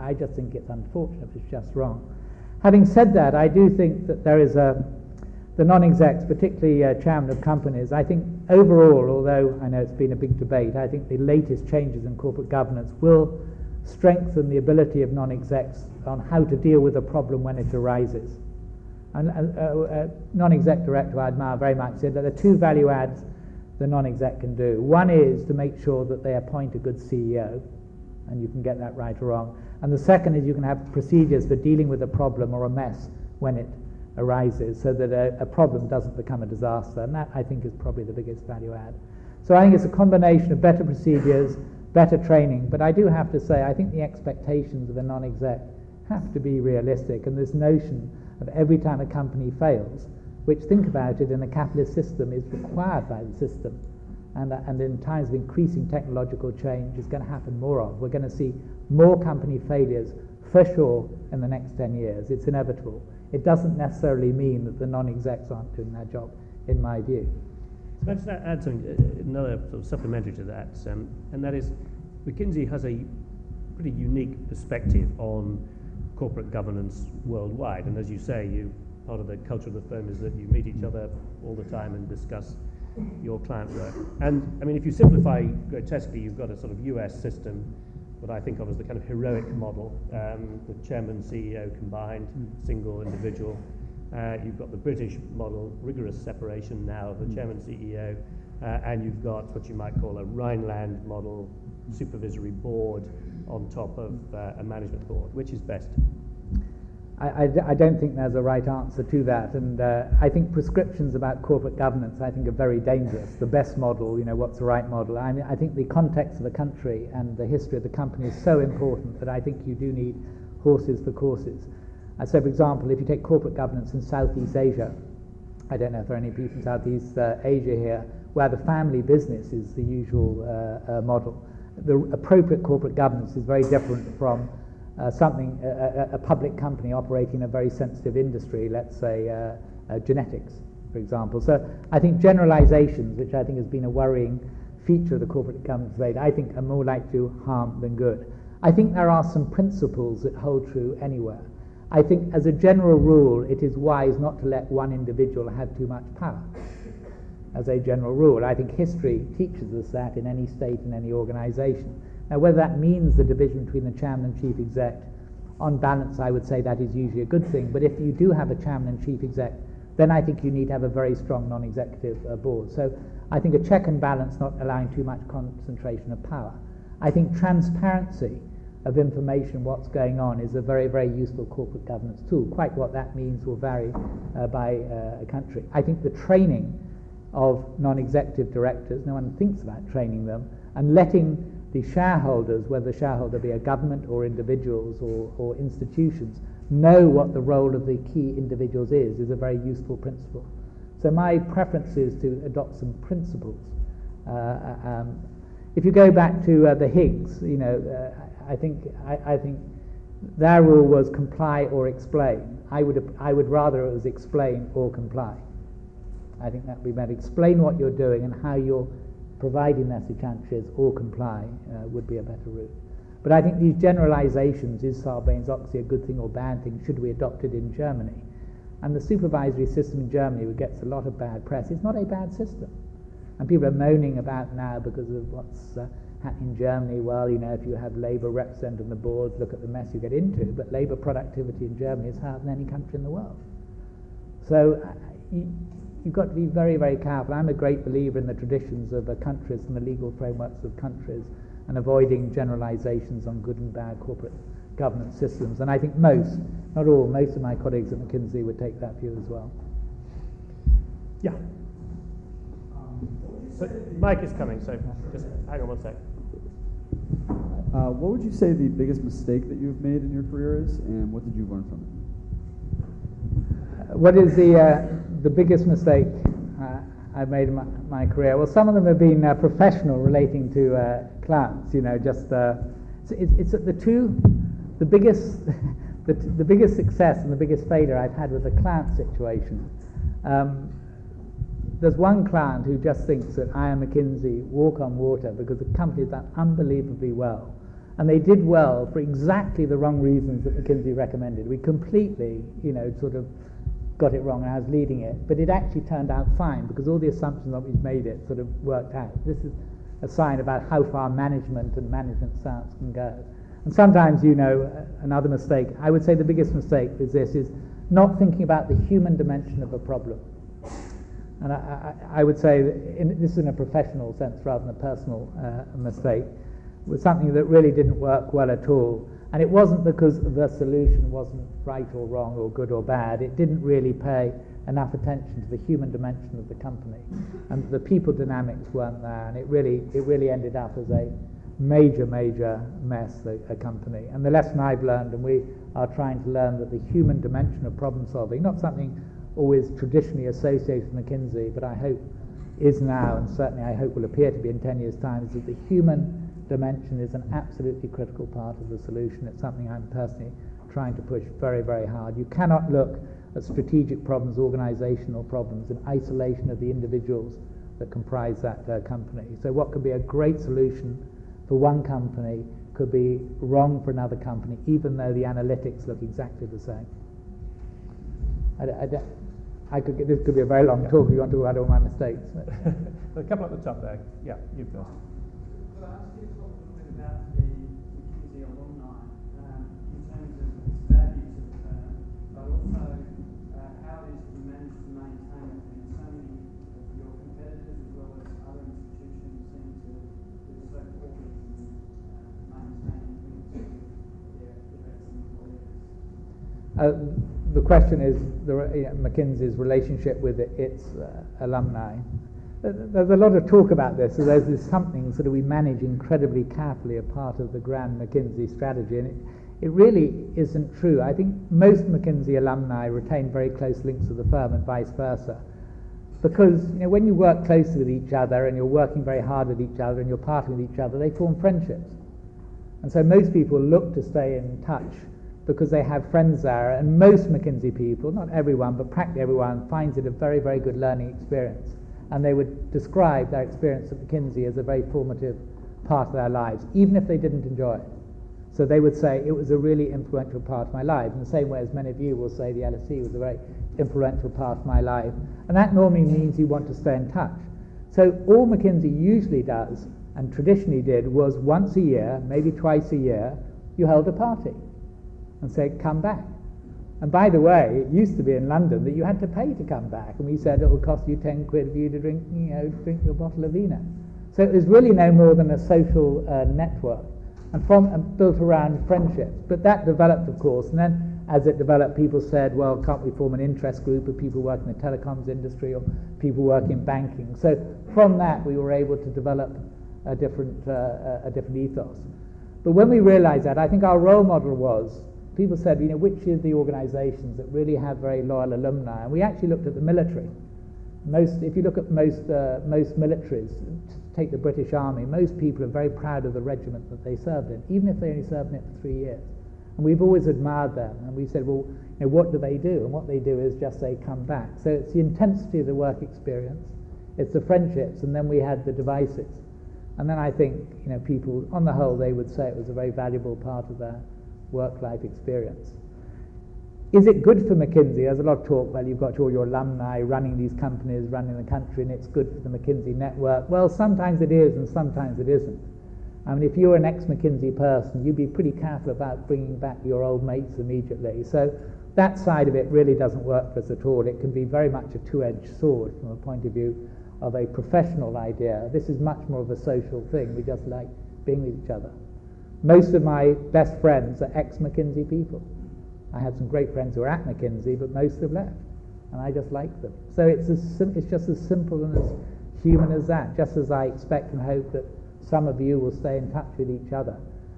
I just think it's unfortunate. It's just wrong. Having said that, I do think that there is the non-execs, particularly chairman of companies, I think overall, although I know it's been a big debate, I think the latest changes in corporate governance will strengthen the ability of non-execs on how to deal with a problem when it arises. And non-exec director I admire very much said that there are two value adds the non-exec can do. One is to make sure that they appoint a good CEO, and you can get that right or wrong. And the second is you can have procedures for dealing with a problem or a mess when it arises, so that a problem doesn't become a disaster. And that, I think, is probably the biggest value add. So I think it's a combination of better procedures, better training, but I do have to say I think the expectations of a non-exec have to be realistic, and this notion of every time a company fails, which, think about it, in a capitalist system is required by the system, and in times of increasing technological change is going to happen more of. We're going to see more company failures for sure in the next 10 years. It's inevitable. It doesn't necessarily mean that the non-execs aren't doing their job, in my view. Can I just add something, another sort of supplementary to that, and that is McKinsey has a pretty unique perspective on corporate governance worldwide, and as you say, part of the culture of the firm is that you meet each other all the time and discuss your client work. And I mean, if you simplify grotesquely, you've got a sort of US system, what I think of as the kind of heroic model, the chairman, CEO combined, single individual. You've got the British model, rigorous separation now of the chairman, CEO, and you've got what you might call a Rhineland model, supervisory board on top of a management board. Which is best? I don't think there's a right answer to that, and I think prescriptions about corporate governance I think are very dangerous. The best model, what's the right model? I mean, I think the context of the country and the history of the company is so important that I think you do need horses for courses. So, for example, if you take corporate governance in Southeast Asia, I don't know if there are any people in Southeast Asia here, where the family business is the usual model. The appropriate corporate governance is very different from a public company operating in a very sensitive industry, let's say genetics, for example. So I think generalizations, which I think has been a worrying feature of the corporate governance debate, I think are more likely to harm than good. I think there are some principles that hold true anywhere. I think as a general rule, it is wise not to let one individual have too much power. As a general rule, I think history teaches us that in any state, in any organization. Now, whether that means the division between the chairman and chief exec, on balance, I would say that is usually a good thing. But if you do have a chairman and chief exec, then I think you need to have a very strong non-executive board. So I think a check and balance, not allowing too much concentration of power. I think transparency of information, what's going on, is a very, very useful corporate governance tool. Quite what that means will vary by a country. I think the training of non-executive directors, no one thinks about training them, and letting the shareholders, whether the shareholder be a government or individuals or institutions, know what the role of the key individuals is a very useful principle. So my preference is to adopt some principles. If you go back to the Higgs, I think their rule was comply or explain. I would rather it was explain or comply. I think that would be better. Explain what you're doing and how you're providing message or comply would be a better route. But I think these generalizations, is Sarbanes-Oxley a good thing or bad thing, should we adopt it in Germany? And the supervisory system in Germany, which gets a lot of bad press, is not a bad system. And people are moaning about now because of what's happening in Germany. Well, if you have Labour represented on the boards, look at the mess you get into. But Labour productivity in Germany is higher than any country in the world. So you've got to be very, very careful. I'm a great believer in the traditions of countries and the legal frameworks of countries, and avoiding generalizations on good and bad corporate governance systems. And I think most, not all, most of my colleagues at McKinsey would take that view as well. Yeah. So Mike is coming, so just hang on one sec. What would you say the biggest mistake that you've made in your career is, and what did you learn from it? What is the biggest mistake I've made in my career? Well, some of them have been professional, relating to clients. It's the biggest success and the biggest failure I've had with the client situation. There's one client who just thinks that I and McKinsey walk on water because the company's done unbelievably well. And they did well for exactly the wrong reasons that McKinsey recommended. We completely, sort of got it wrong, and I was leading it. But it actually turned out fine because all the assumptions that we've made it sort of worked out. This is a sign about how far management and management science can go. And sometimes, another mistake, I would say the biggest mistake is this, is not thinking about the human dimension of a problem. And I would say, this is in a professional sense rather than a personal mistake, was something that really didn't work well at all. And it wasn't because the solution wasn't right or wrong or good or bad. It didn't really pay enough attention to the human dimension of the company. And the people dynamics weren't there. And it really ended up as a major mess, a company. And the lesson I've learned, and we are trying to learn, that the human dimension of problem solving, not something always traditionally associated with McKinsey, but I hope is now, and certainly I hope will appear to be in 10 years' time, is that the human dimension is an absolutely critical part of the solution. It's something I'm personally trying to push very, very hard. You cannot look at strategic problems, organizational problems, in isolation of the individuals that comprise that company. So what could be a great solution for one company could be wrong for another company, even though the analytics look exactly the same. This could be a very long talk if you want to talk about all my mistakes. A couple at the top there. Yeah, you first. Could I ask you to talk a little bit about the McKinsey alumni in terms of its value to the firm, but also how it is you manage to maintain it when so many of your competitors as well as other institutions seem to do so poorly in maintaining links with their excellent employees? The question is McKinsey's relationship with its alumni. There's a lot of talk about this, so there's this something sort of we manage incredibly carefully, a part of the grand McKinsey strategy, and it really isn't true. I think most McKinsey alumni retain very close links to the firm and vice versa, because when you work closely with each other and you're working very hard with each other and you're partnering with each other, they form friendships. And so most people look to stay in touch because they have friends there, and most McKinsey people, not everyone, but practically everyone, finds it a very, very good learning experience. And they would describe their experience at McKinsey as a very formative part of their lives, even if they didn't enjoy it. So they would say, it was a really influential part of my life, in the same way as many of you will say the LSE was a very influential part of my life. And that normally means you want to stay in touch. So all McKinsey usually does, and traditionally did, was once a year, maybe twice a year, you held a party and said, come back. And by the way, it used to be in London that you had to pay to come back, and we said it will cost you 10 quid for you to drink your bottle of vino. So it was really no more than a social network, and built around friendships. But that developed, of course, and then as it developed, people said, well, can't we form an interest group of people working in the telecoms industry or people working in banking? So from that, we were able to develop a different ethos. But when we realized that, I think our role model was, people said, which are the organizations that really have very loyal alumni? And we actually looked at the military. If you look at most militaries, take the British Army, most people are very proud of the regiment that they served in, even if they only served in it for 3 years. And we've always admired them. And we said, well, what do they do? And what they do is just say, come back. So it's the intensity of the work experience, it's the friendships, and then we had the devices. And then I think, people, on the whole, they would say it was a very valuable part of their work-life experience. Is it good for McKinsey? There's a lot of talk, well, you've got all your alumni running these companies, running the country, and it's good for the McKinsey network. Well, sometimes it is, and sometimes it isn't. I mean, if you're an ex-McKinsey person, you'd be pretty careful about bringing back your old mates immediately. So that side of it really doesn't work for us at all. It can be very much a two-edged sword from a point of view of a professional idea. This is much more of a social thing. We just like being with each other. Most of my best friends are ex-McKinsey people. I have some great friends who are at McKinsey, but most have left, and I just like them. So it's just as simple and as human as that, just as I expect and hope that some of you will stay in touch with each other.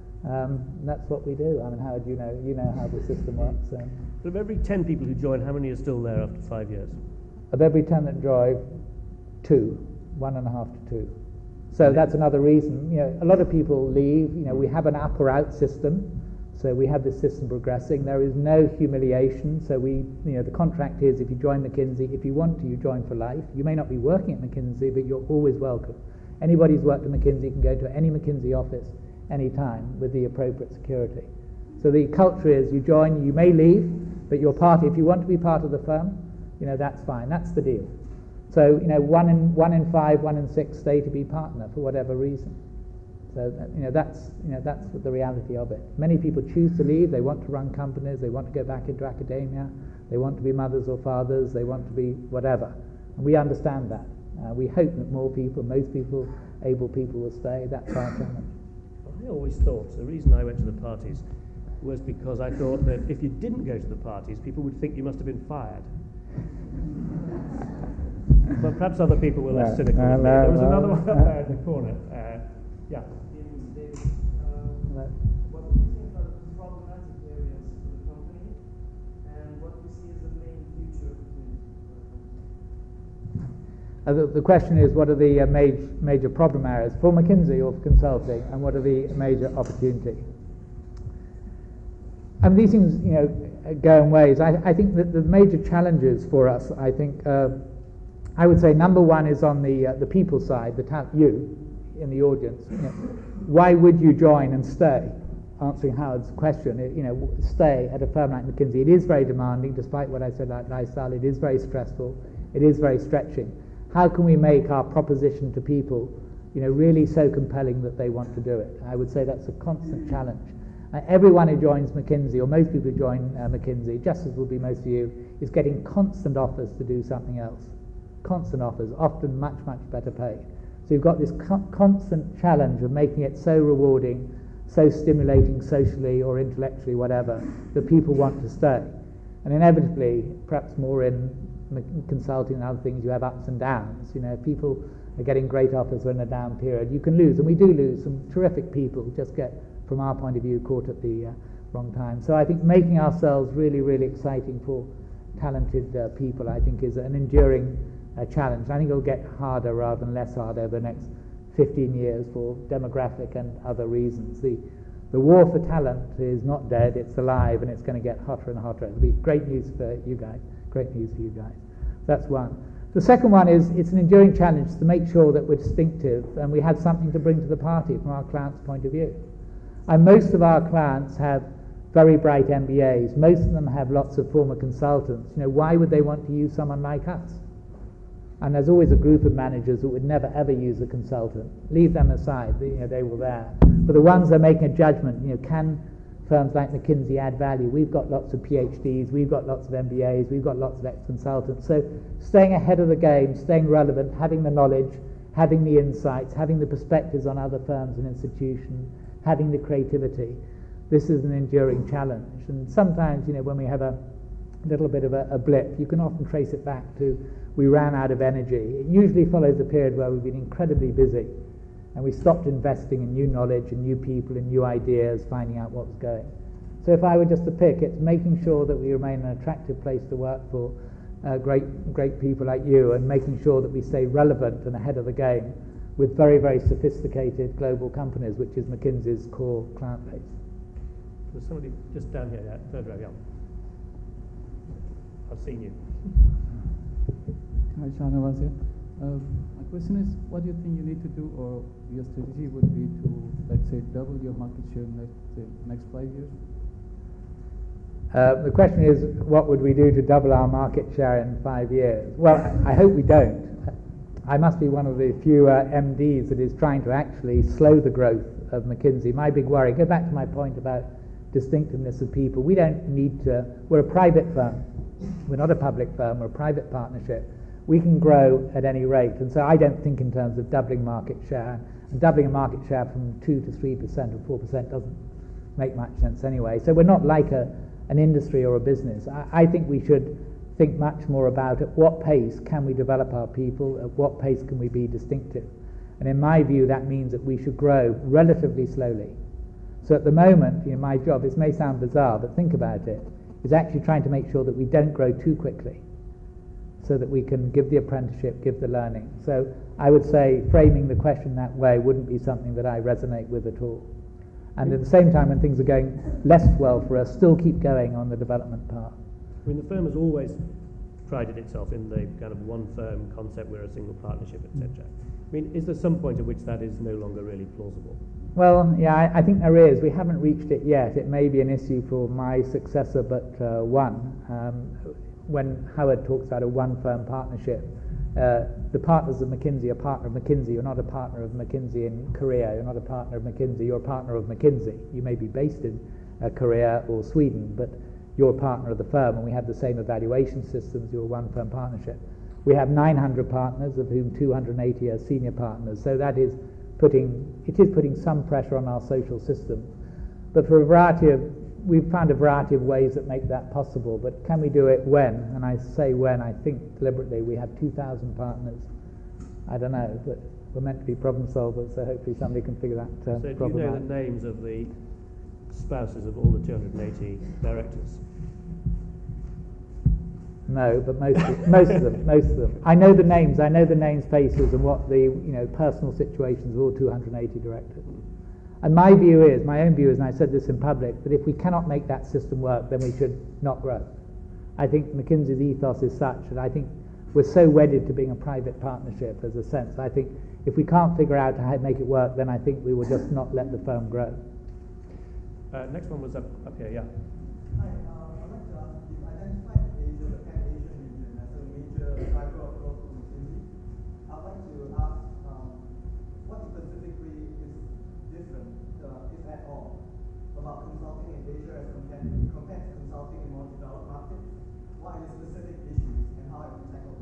That's what we do. I mean, Howard, you know how the system works. But of every 10 people who join, how many are still there after 5 years? Of every 10 that join, 2, 1.5 to 2. So that's another reason. A lot of people leave. We have an up or out system, so we have this system progressing. There is no humiliation. So the contract is, if you join McKinsey, if you want to, you join for life. You may not be working at McKinsey, but you're always welcome. Anybody who's worked at McKinsey can go to any McKinsey office any time with the appropriate security. So the culture is you join, you may leave, but you're part. If you want to be part of the firm, that's fine. That's the deal. So 1 in 5, 1 in 6 stay to be partner for whatever reason. So that's the reality of it. Many people choose to leave. They want to run companies. They want to go back into academia. They want to be mothers or fathers. They want to be whatever. And we understand that. We hope that most people, able people will stay. That's our challenge. I always thought the reason I went to the parties was because I thought that if you didn't go to the parties, people would think you must have been fired. But perhaps other people were less cynical than me. There was another one up there in the corner. Yeah. What do you think are the problematic areas for the company, and what do you see as the main future opportunity for the company? The question is, what are the major problem areas for McKinsey or for consulting, and what are the major opportunities? And these things, go in ways. I think that the major challenges for us, I would say number one is on the people side, you in the audience. Why would you join and stay? Answering Howard's question, stay at a firm like McKinsey. It is very demanding, despite what I said about lifestyle. It is very stressful. It is very stretching. How can we make our proposition to people, really so compelling that they want to do it? I would say that's a constant challenge. Everyone who joins McKinsey, or most people who join McKinsey, just as will be most of you, is getting constant offers to do something else. Constant offers, often much, much better paid. So you've got this constant challenge of making it so rewarding, so stimulating socially or intellectually, whatever, that people want to stay. And inevitably, perhaps more in consulting and other things, you have ups and downs. People are getting great offers when in a down period. You can lose, and we do lose some terrific people who just get, from our point of view, caught at the wrong time. So I think making ourselves really, really exciting for talented people, I think, is an enduring challenge. I think it'll get harder rather than less hard over the next 15 years for demographic and other reasons. The war for talent is not dead, it's alive, and it's going to get hotter and hotter. It'll be great news for you guys. Great news for you guys. That's one. The second one is it's an enduring challenge to make sure that we're distinctive and we have something to bring to the party from our clients' point of view. And most of our clients have very bright MBAs. Most of them have lots of former consultants. Why would they want to use someone like us? And there's always a group of managers that would never ever use a consultant. Leave them aside. They were there. But the ones that are making a judgment, can firms like McKinsey add value? We've got lots of PhDs, we've got lots of MBAs, we've got lots of ex-consultants. So staying ahead of the game, staying relevant, having the knowledge, having the insights, having the perspectives on other firms and institutions, having the creativity. This is an enduring challenge. And sometimes, when we have a little bit of a blip, you can often trace it back to we ran out of energy. It usually follows a period where we've been incredibly busy and we stopped investing in new knowledge and new people and new ideas, finding out what was going. So if I were just to pick, it's making sure that we remain an attractive place to work for great people like you, and making sure that we stay relevant and ahead of the game with very, very sophisticated global companies, which is McKinsey's core client base. There's somebody just down here, third row, yeah. I've seen you. Hi, Shahnawaz here. My question is, what do you think you need to do, or your strategy would be to, let's say, double your market share in the next 5 years? The question is, what would we do to double our market share in 5 years? Well, I hope we don't. I must be one of the few MDs that is trying to actually slow the growth of McKinsey. My big worry, go back to my point about distinctiveness of people. We don't need to, we're a private firm. We're not a public firm, we're a private partnership. We can grow at any rate, and so I don't think in terms of doubling market share. And doubling a market share from 2 to 3% or 4% doesn't make much sense anyway. So we're not like an industry or a business. I think we should think much more about at what pace can we develop our people, at what pace can we be distinctive. And in my view, that means that we should grow relatively slowly. So at the moment, my job, this may sound bizarre, but think about it, is actually trying to make sure that we don't grow too quickly, so that we can give the apprenticeship, give the learning. So I would say framing the question that way wouldn't be something that I resonate with at all. And at the same time, when things are going less well for us, still keep going on the development path. I mean, the firm has always prided itself in the kind of one firm concept, we're a single partnership, etc. I mean, is there some point at which that is no longer really plausible? Well, yeah, I think there is. We haven't reached it yet. It may be an issue for my successor, but one. When Howard talks about a one-firm partnership, the partners of McKinsey are partner of McKinsey. You're not a partner of McKinsey in Korea. You're not a partner of McKinsey. You're a partner of McKinsey. You may be based in Korea or Sweden, but you're a partner of the firm, and we have the same evaluation systems. You're a one-firm partnership. We have 900 partners, of whom 280 are senior partners. So that is putting some pressure on our social system. But we've found a variety of ways that make that possible. But can we do it when? And I say when, I think deliberately. We have 2,000 partners. I don't know, but we're meant to be problem solvers, so hopefully somebody can figure that problem out. So do you know the names of the spouses of all the 280 directors? No, but most of them. I know the names, faces, and what the personal situations of all 280 directors. And my own view is, and I said this in public, that if we cannot make that system work, then we should not grow. I think McKinsey's ethos is such, and I think we're so wedded to being a private partnership as a sense. I think if we can't figure out how to make it work, then I think we will just not let the firm grow. Next one was up here, yeah. Hi, I'd like to ask, you've identified Asia, the Pan-Asian region, as a major driver of growth for McKinsey. I'd like to ask, what specifically is different, if at all, about consulting in Asia as compared to consulting in more developed markets? What are the specific issues, and how have you tackled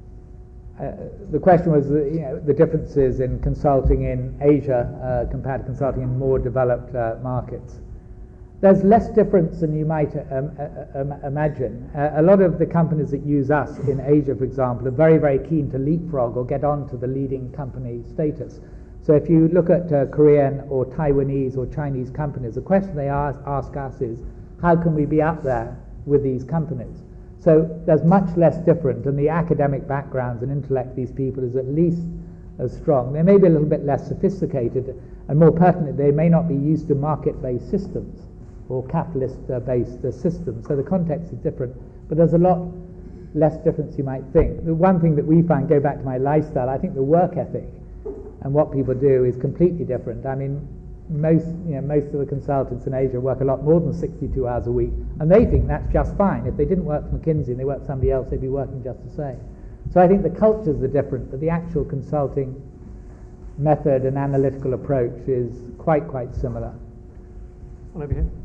them? The question was, the differences in consulting in Asia compared to consulting in more developed markets. There's less difference than you might imagine. A lot of the companies that use us in Asia, for example, are very, very keen to leapfrog or get on to the leading company status. So if you look at Korean or Taiwanese or Chinese companies, the question they ask us is, how can we be up there with these companies? So there's much less different, and the academic backgrounds and intellect of these people is at least as strong. They may be a little bit less sophisticated, and more pertinently, they may not be used to market-based systems or capitalist-based systems. So the context is different, but there's a lot less difference you might think. The one thing that we find, go back to my lifestyle, I think the work ethic and what people do is completely different. I mean, most of the consultants in Asia work a lot more than 62 hours a week, and they think that's just fine. If they didn't work for McKinsey and they worked for somebody else, they'd be working just the same. So I think the cultures are different, but the actual consulting method and analytical approach is quite similar. One over here.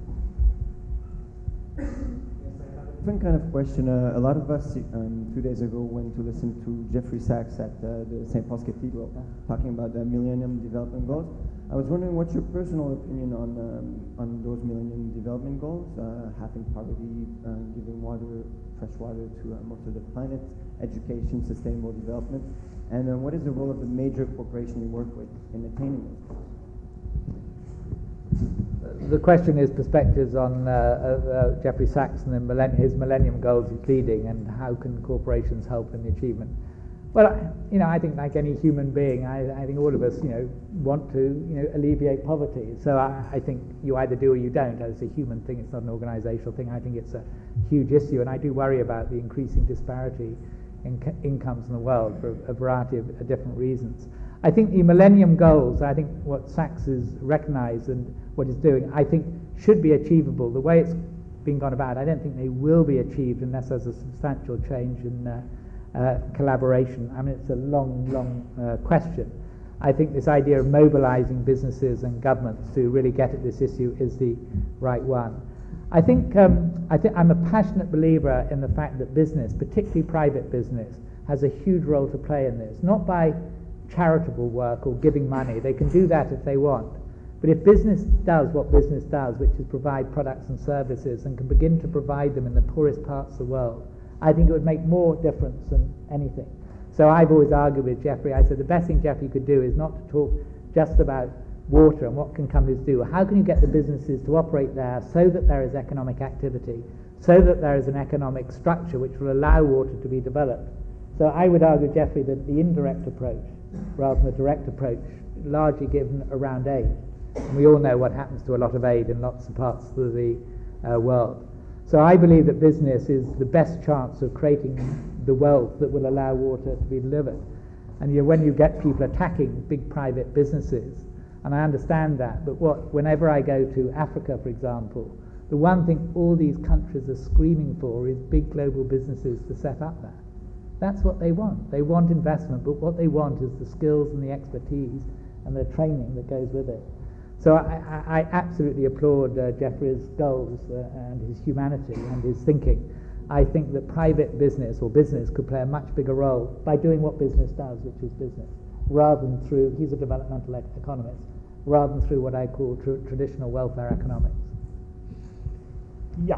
Yes, I have a different kind of question. A lot of us 2 days ago went to listen to Jeffrey Sachs at the St. Paul's Cathedral talking about the Millennium Development Goals. I was wondering what's your personal opinion on those Millennium Development Goals, halving poverty, giving fresh water to most of the planet, education, sustainable development, and what is the role of the major corporation you work with in attaining those goals? The question is perspectives on Jeffrey Sachs and his Millennium Goals he's leading, and how can corporations help in the achievement. Well, I think like any human being, I think all of us, want to, alleviate poverty. So I think you either do or you don't. It's a human thing. It's not an organizational thing. I think it's a huge issue, and I do worry about the increasing disparity in incomes in the world for a variety of different reasons. I think the Millennium Goals, I think what Sachs has recognized and what he's doing, I think should be achievable. The way it's been gone about, I don't think they will be achieved unless there's a substantial change in collaboration. I mean, it's a long question. I think this idea of mobilizing businesses and governments to really get at this issue is the right one. I think I'm a passionate believer in the fact that business, particularly private business, has a huge role to play in this, not by charitable work or giving money. They can do that if they want. But if business does what business does, which is provide products and services, and can begin to provide them in the poorest parts of the world, I think it would make more difference than anything. So I've always argued with Jeffrey. I said the best thing Jeffrey could do is not to talk just about water and what can companies do. How can you get the businesses to operate there so that there is economic activity, so that there is an economic structure which will allow water to be developed? So I would argue, Jeffrey, that the indirect approach rather than the direct approach, largely given around aid. And we all know what happens to a lot of aid in lots of parts of the world. So I believe that business is the best chance of creating the wealth that will allow water to be delivered. And when you get people attacking big private businesses, And I understand that, but whenever I go to Africa, for example, the one thing all these countries are screaming for is big global businesses to set up there. That's what they want. They want investment, but what they want is the skills and the expertise and the training that goes with it. So I absolutely applaud Geoffrey's goals and his humanity and his thinking. I think that private business or business could play a much bigger role by doing what business does, which is business, rather than through, he's a developmental economist, rather than through what I call traditional welfare economics. Yeah.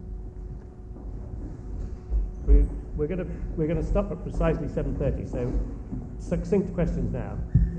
We're going to stop at precisely 7:30, so succinct questions now.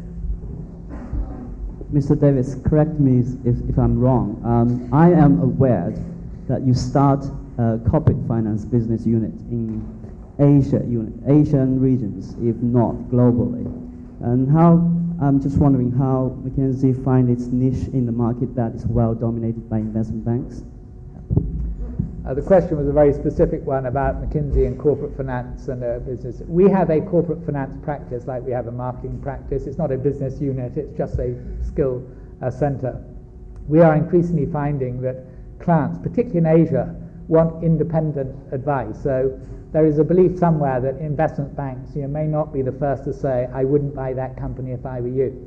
Mr. Davis, correct me if I'm wrong. I am aware that you start a corporate finance business unit in Asian regions, if not globally. And I'm just wondering how Mackenzie finds its niche in the market that is well dominated by investment banks. The question was a very specific one about McKinsey and corporate finance and business. We have a corporate finance practice like we have a marketing practice. It's not a business unit, it's just a skill center. We are increasingly finding that clients, particularly in Asia, want independent advice. So there is a belief somewhere that investment banks may not be the first to say, I wouldn't buy that company if I were you.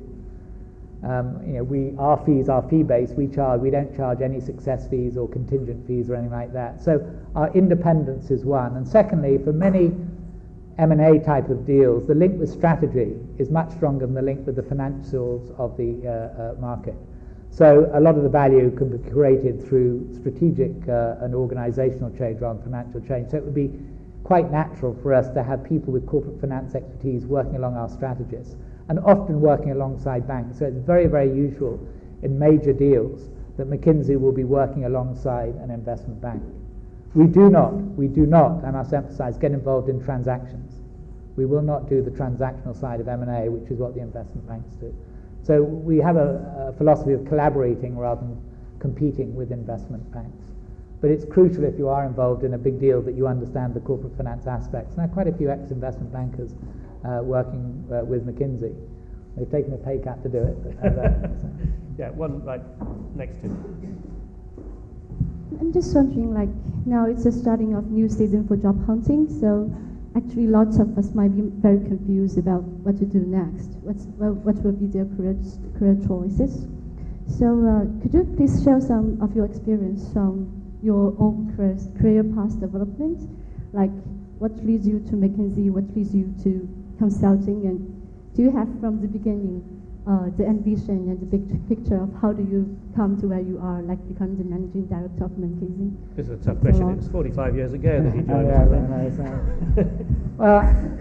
Our fees are fee-based. We don't charge any success fees or contingent fees or anything like that. So our independence is one. And secondly, for many M&A type of deals, the link with strategy is much stronger than the link with the financials of the market. So a lot of the value can be created through strategic and organizational change rather than financial change. So it would be quite natural for us to have people with corporate finance expertise working along our strategists, and often working alongside banks. So it's very, very usual in major deals that McKinsey will be working alongside an investment bank. We do not, I must emphasize, get involved in transactions. We will not do the transactional side of M&A, which is what the investment banks do. So we have a philosophy of collaborating rather than competing with investment banks. But it's crucial if you are involved in a big deal that you understand the corporate finance aspects. Now, quite a few ex-investment bankers working with McKinsey. They've taken a pay cut to do it. Yeah, one right next to. I'm just wondering, now it's the starting of new season for job hunting, so actually lots of us might be very confused about what to do next. What will be their career choices? So could you please share some of your experience from your own career path development? Like what leads you to McKinsey, what leads you to consulting, and do you have from the beginning the ambition and the big picture of how do you come to where you are, like becoming the managing director of McKinsey? This is a tough question. It was 45 years ago that he joined us. Well,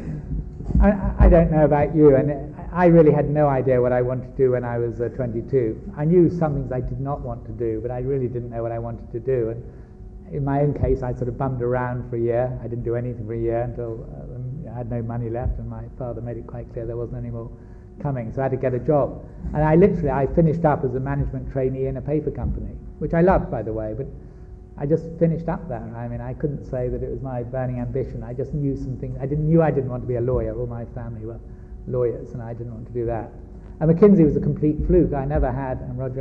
I don't know about you, and I really had no idea what I wanted to do when I was 22. I knew some things I did not want to do, but I really didn't know what I wanted to do. And in my own case, I sort of bummed around for a year. I didn't do anything for a year until I had no money left, and my father made it quite clear there wasn't any more coming, so I had to get a job. And I finished up as a management trainee in a paper company, which I loved, by the way, but I just finished up there. I mean, I couldn't say that it was my burning ambition. I just knew some things. I didn't want to be a lawyer. All my family were lawyers, and I didn't want to do that. And McKinsey was a complete fluke. I never had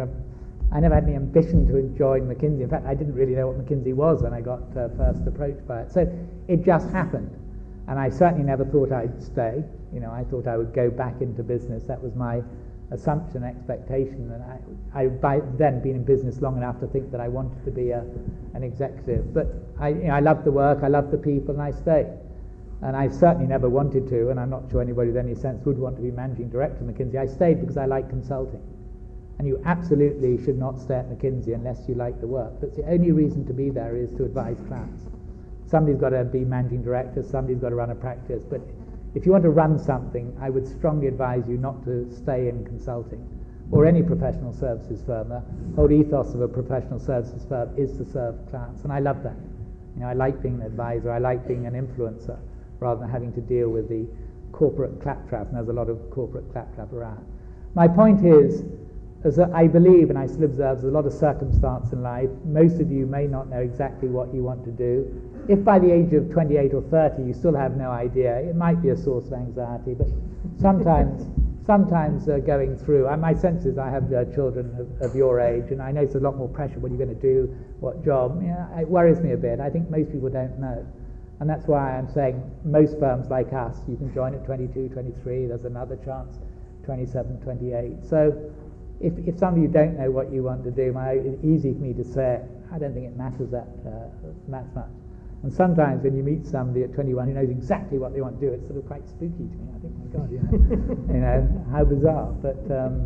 any ambition to join McKinsey. In fact, I didn't really know what McKinsey was when I got first approached by it. So it just happened. And I certainly never thought I'd stay. I thought I would go back into business. That was my assumption, expectation. And I by then been in business long enough to think that I wanted to be an executive. But I loved the work, I loved the people, and I stayed. And I certainly never wanted to, and I'm not sure anybody with any sense would want to be managing director of McKinsey. I stayed because I like consulting. And you absolutely should not stay at McKinsey unless you like the work. That's the only reason to be there, is to advise clients. Somebody's got to be managing director, somebody's got to run a practice. But if you want to run something, I would strongly advise you not to stay in consulting or any professional services firm. The whole ethos of a professional services firm is to serve clients, and I love that. I like being an advisor, I like being an influencer, rather than having to deal with the corporate claptrap, and there's a lot of corporate claptrap around. My point is that I believe, and I still observe, there's a lot of circumstance in life. Most of you may not know exactly what you want to do. If by the age of 28 or 30 you still have no idea, it might be a source of anxiety, but sometimes sometimes going through, my sense is I have children of your age, and I know there's a lot more pressure. What are you going to do? What job? It worries me a bit. I think most people don't know. And that's why I'm saying most firms like us, you can join at 22, 23, there's another chance, 27, 28. So if some of you don't know what you want to do, it's easy for me to say, I don't think it matters that much. And sometimes when you meet somebody at 21 who knows exactly what they want to do, it's sort of quite spooky to me. I think, my God, you know, how bizarre. But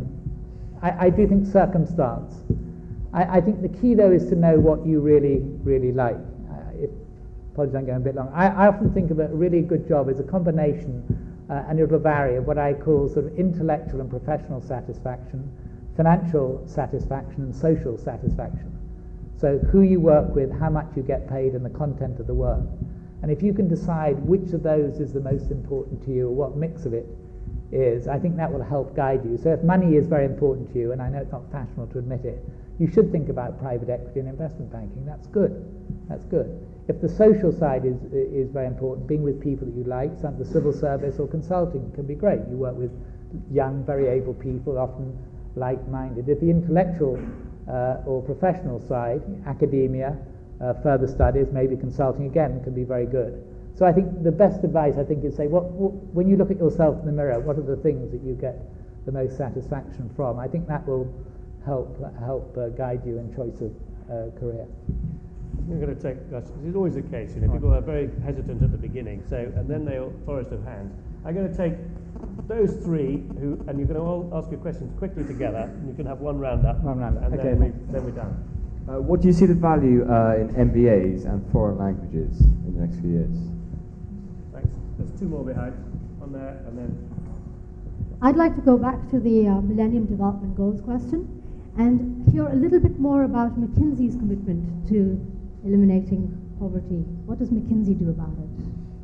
I do think circumstance. I think the key, though, is to know what you really, really like. Apologies, I'm going a bit long. I often think of a really good job as a combination, and it'll vary, of what I call sort of intellectual and professional satisfaction, financial satisfaction, and social satisfaction. So who you work with, how much you get paid, and the content of the work. And if you can decide which of those is the most important to you, or what mix of it is, I think that will help guide you. So if money is very important to you, and I know it's not fashionable to admit it, you should think about private equity and investment banking. That's good. That's good. If the social side is very important, being with people that you like, some the civil service or consulting can be great. You work with young, very able people, often like-minded. If the intellectual or professional side, academia, further studies, maybe consulting, again, can be very good. So I think the best advice, I think, is say, when you look at yourself in the mirror, what are the things that you get the most satisfaction from? I think that will help guide you in choice of career. I'm going to take, this is always the case, you know, people are very hesitant at the beginning, and then they'll forest of hands. I'm going to take those three, and you're going to all ask your questions quickly together, and you can have one round up, and okay. then we're done. What do you see the value in MBAs and foreign languages in the next few years? Thanks. There's two more behind, on there, and then... I'd like to go back to the Millennium Development Goals question and hear a little bit more about McKinsey's commitment to eliminating poverty. What does McKinsey do about it?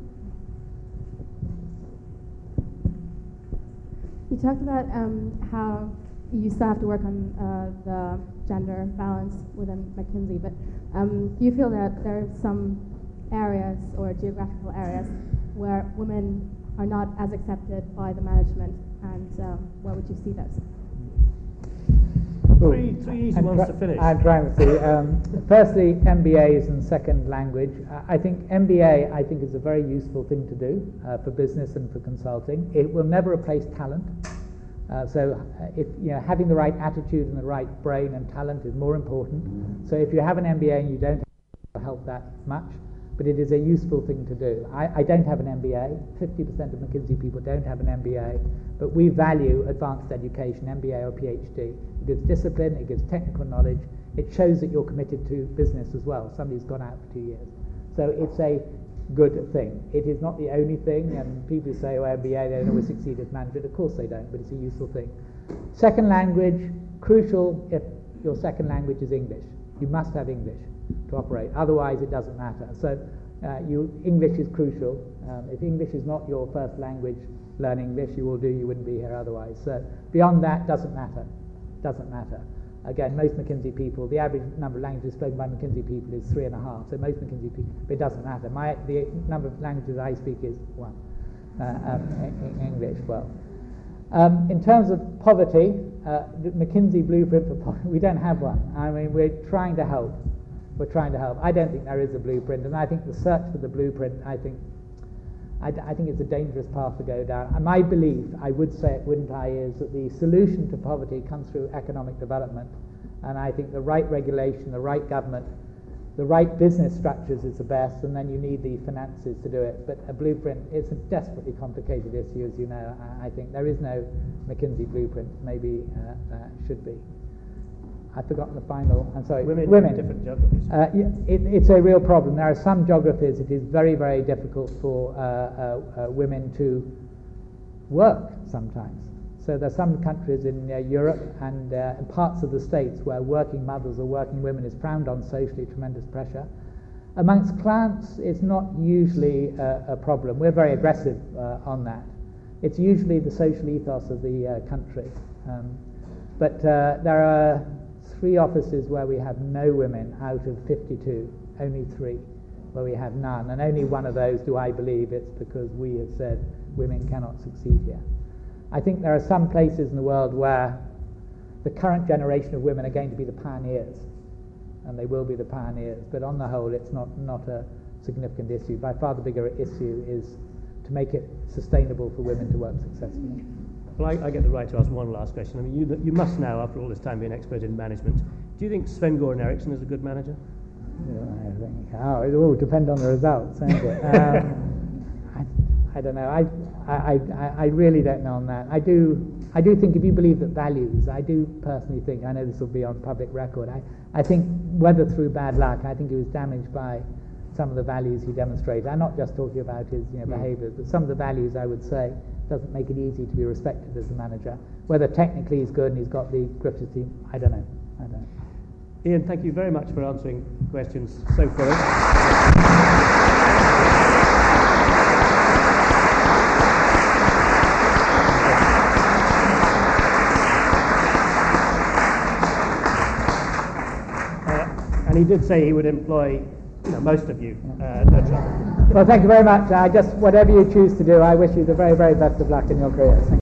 You talked about how you still have to work on the gender balance within McKinsey, but do you feel that there are some areas or geographical areas where women are not as accepted by the management, and where would you see those? Three easy ones to finish. I'm trying to see. Firstly, MBAs and second language. I think MBA, is a very useful thing to do for business and for consulting. It will never replace talent. So if having the right attitude and the right brain and talent is more important. So if you have an MBA and you don't, it will help that much. But it is a useful thing to do. I don't have an MBA. 50% of McKinsey people don't have an MBA. But we value advanced education, MBA or PhD. It gives discipline, it gives technical knowledge. It shows that you're committed to business as well. Somebody's gone out for 2 years. So it's a good thing. It is not the only thing, and people say, oh, MBA, they don't always succeed as managers. Of course they don't, but it's a useful thing. Second language, crucial if your second language is English. You must have English to operate. Otherwise, it doesn't matter. So English is crucial. If English is not your first language, learn English. You wouldn't be here otherwise. So beyond that, doesn't matter. Doesn't matter. Again, most McKinsey people, the average number of languages spoken by McKinsey people is 3.5. So most McKinsey people, but it doesn't matter. The number of languages I speak is 1. English, well. In terms of poverty, the McKinsey blueprint for poverty, we don't have one. I mean, we're trying to help. We're trying to help. I don't think there is a blueprint, and I think the search for the blueprint, I think it's a dangerous path to go down. And my belief, I would say it, wouldn't I, is that the solution to poverty comes through economic development. And I think the right regulation, the right government, the right business structures is the best, and then you need the finances to do it. But a blueprint is a desperately complicated issue, as you know. I think there is no McKinsey blueprint. Maybe should be. I've forgotten the final. I'm sorry. Women. Different geographies. It's a real problem. There are some geographies it is very, very difficult for women to work sometimes. So there are some countries in Europe and parts of the States where working mothers or working women is frowned on socially, tremendous pressure. Amongst clients, it's not usually a problem. We're very aggressive on that. It's usually the social ethos of the country. But there are 3 offices where we have no women out of 52, only 3 where we have none, and only one of those do I believe it's because we have said women cannot succeed here. I think there are some places in the world where the current generation of women are going to be the pioneers, and they will be the pioneers, but on the whole it's not a significant issue. By far the bigger issue is to make it sustainable for women to work successfully. Well, I get the right to ask one last question. I mean, you must now, after all this time, be an expert in management. Do you think Sven-Goran Eriksson is a good manager? I think, it will depend on the results, won't it? I don't know. I really don't know on that. I do think if you believe that values, I do personally think, I know this will be on public record, I think whether through bad luck, I think he was damaged by some of the values he demonstrated. I'm not just talking about his behaviours, but some of the values, I would say, doesn't make it easy to be respected as a manager. Whether technically he's good and he's got the Griffiths team, I don't know. Ian, thank you very much for answering questions so fully. And he did say he would employ most of you. No trouble. Well, thank you very much. Whatever you choose to do, I wish you the very, very best of luck in your careers.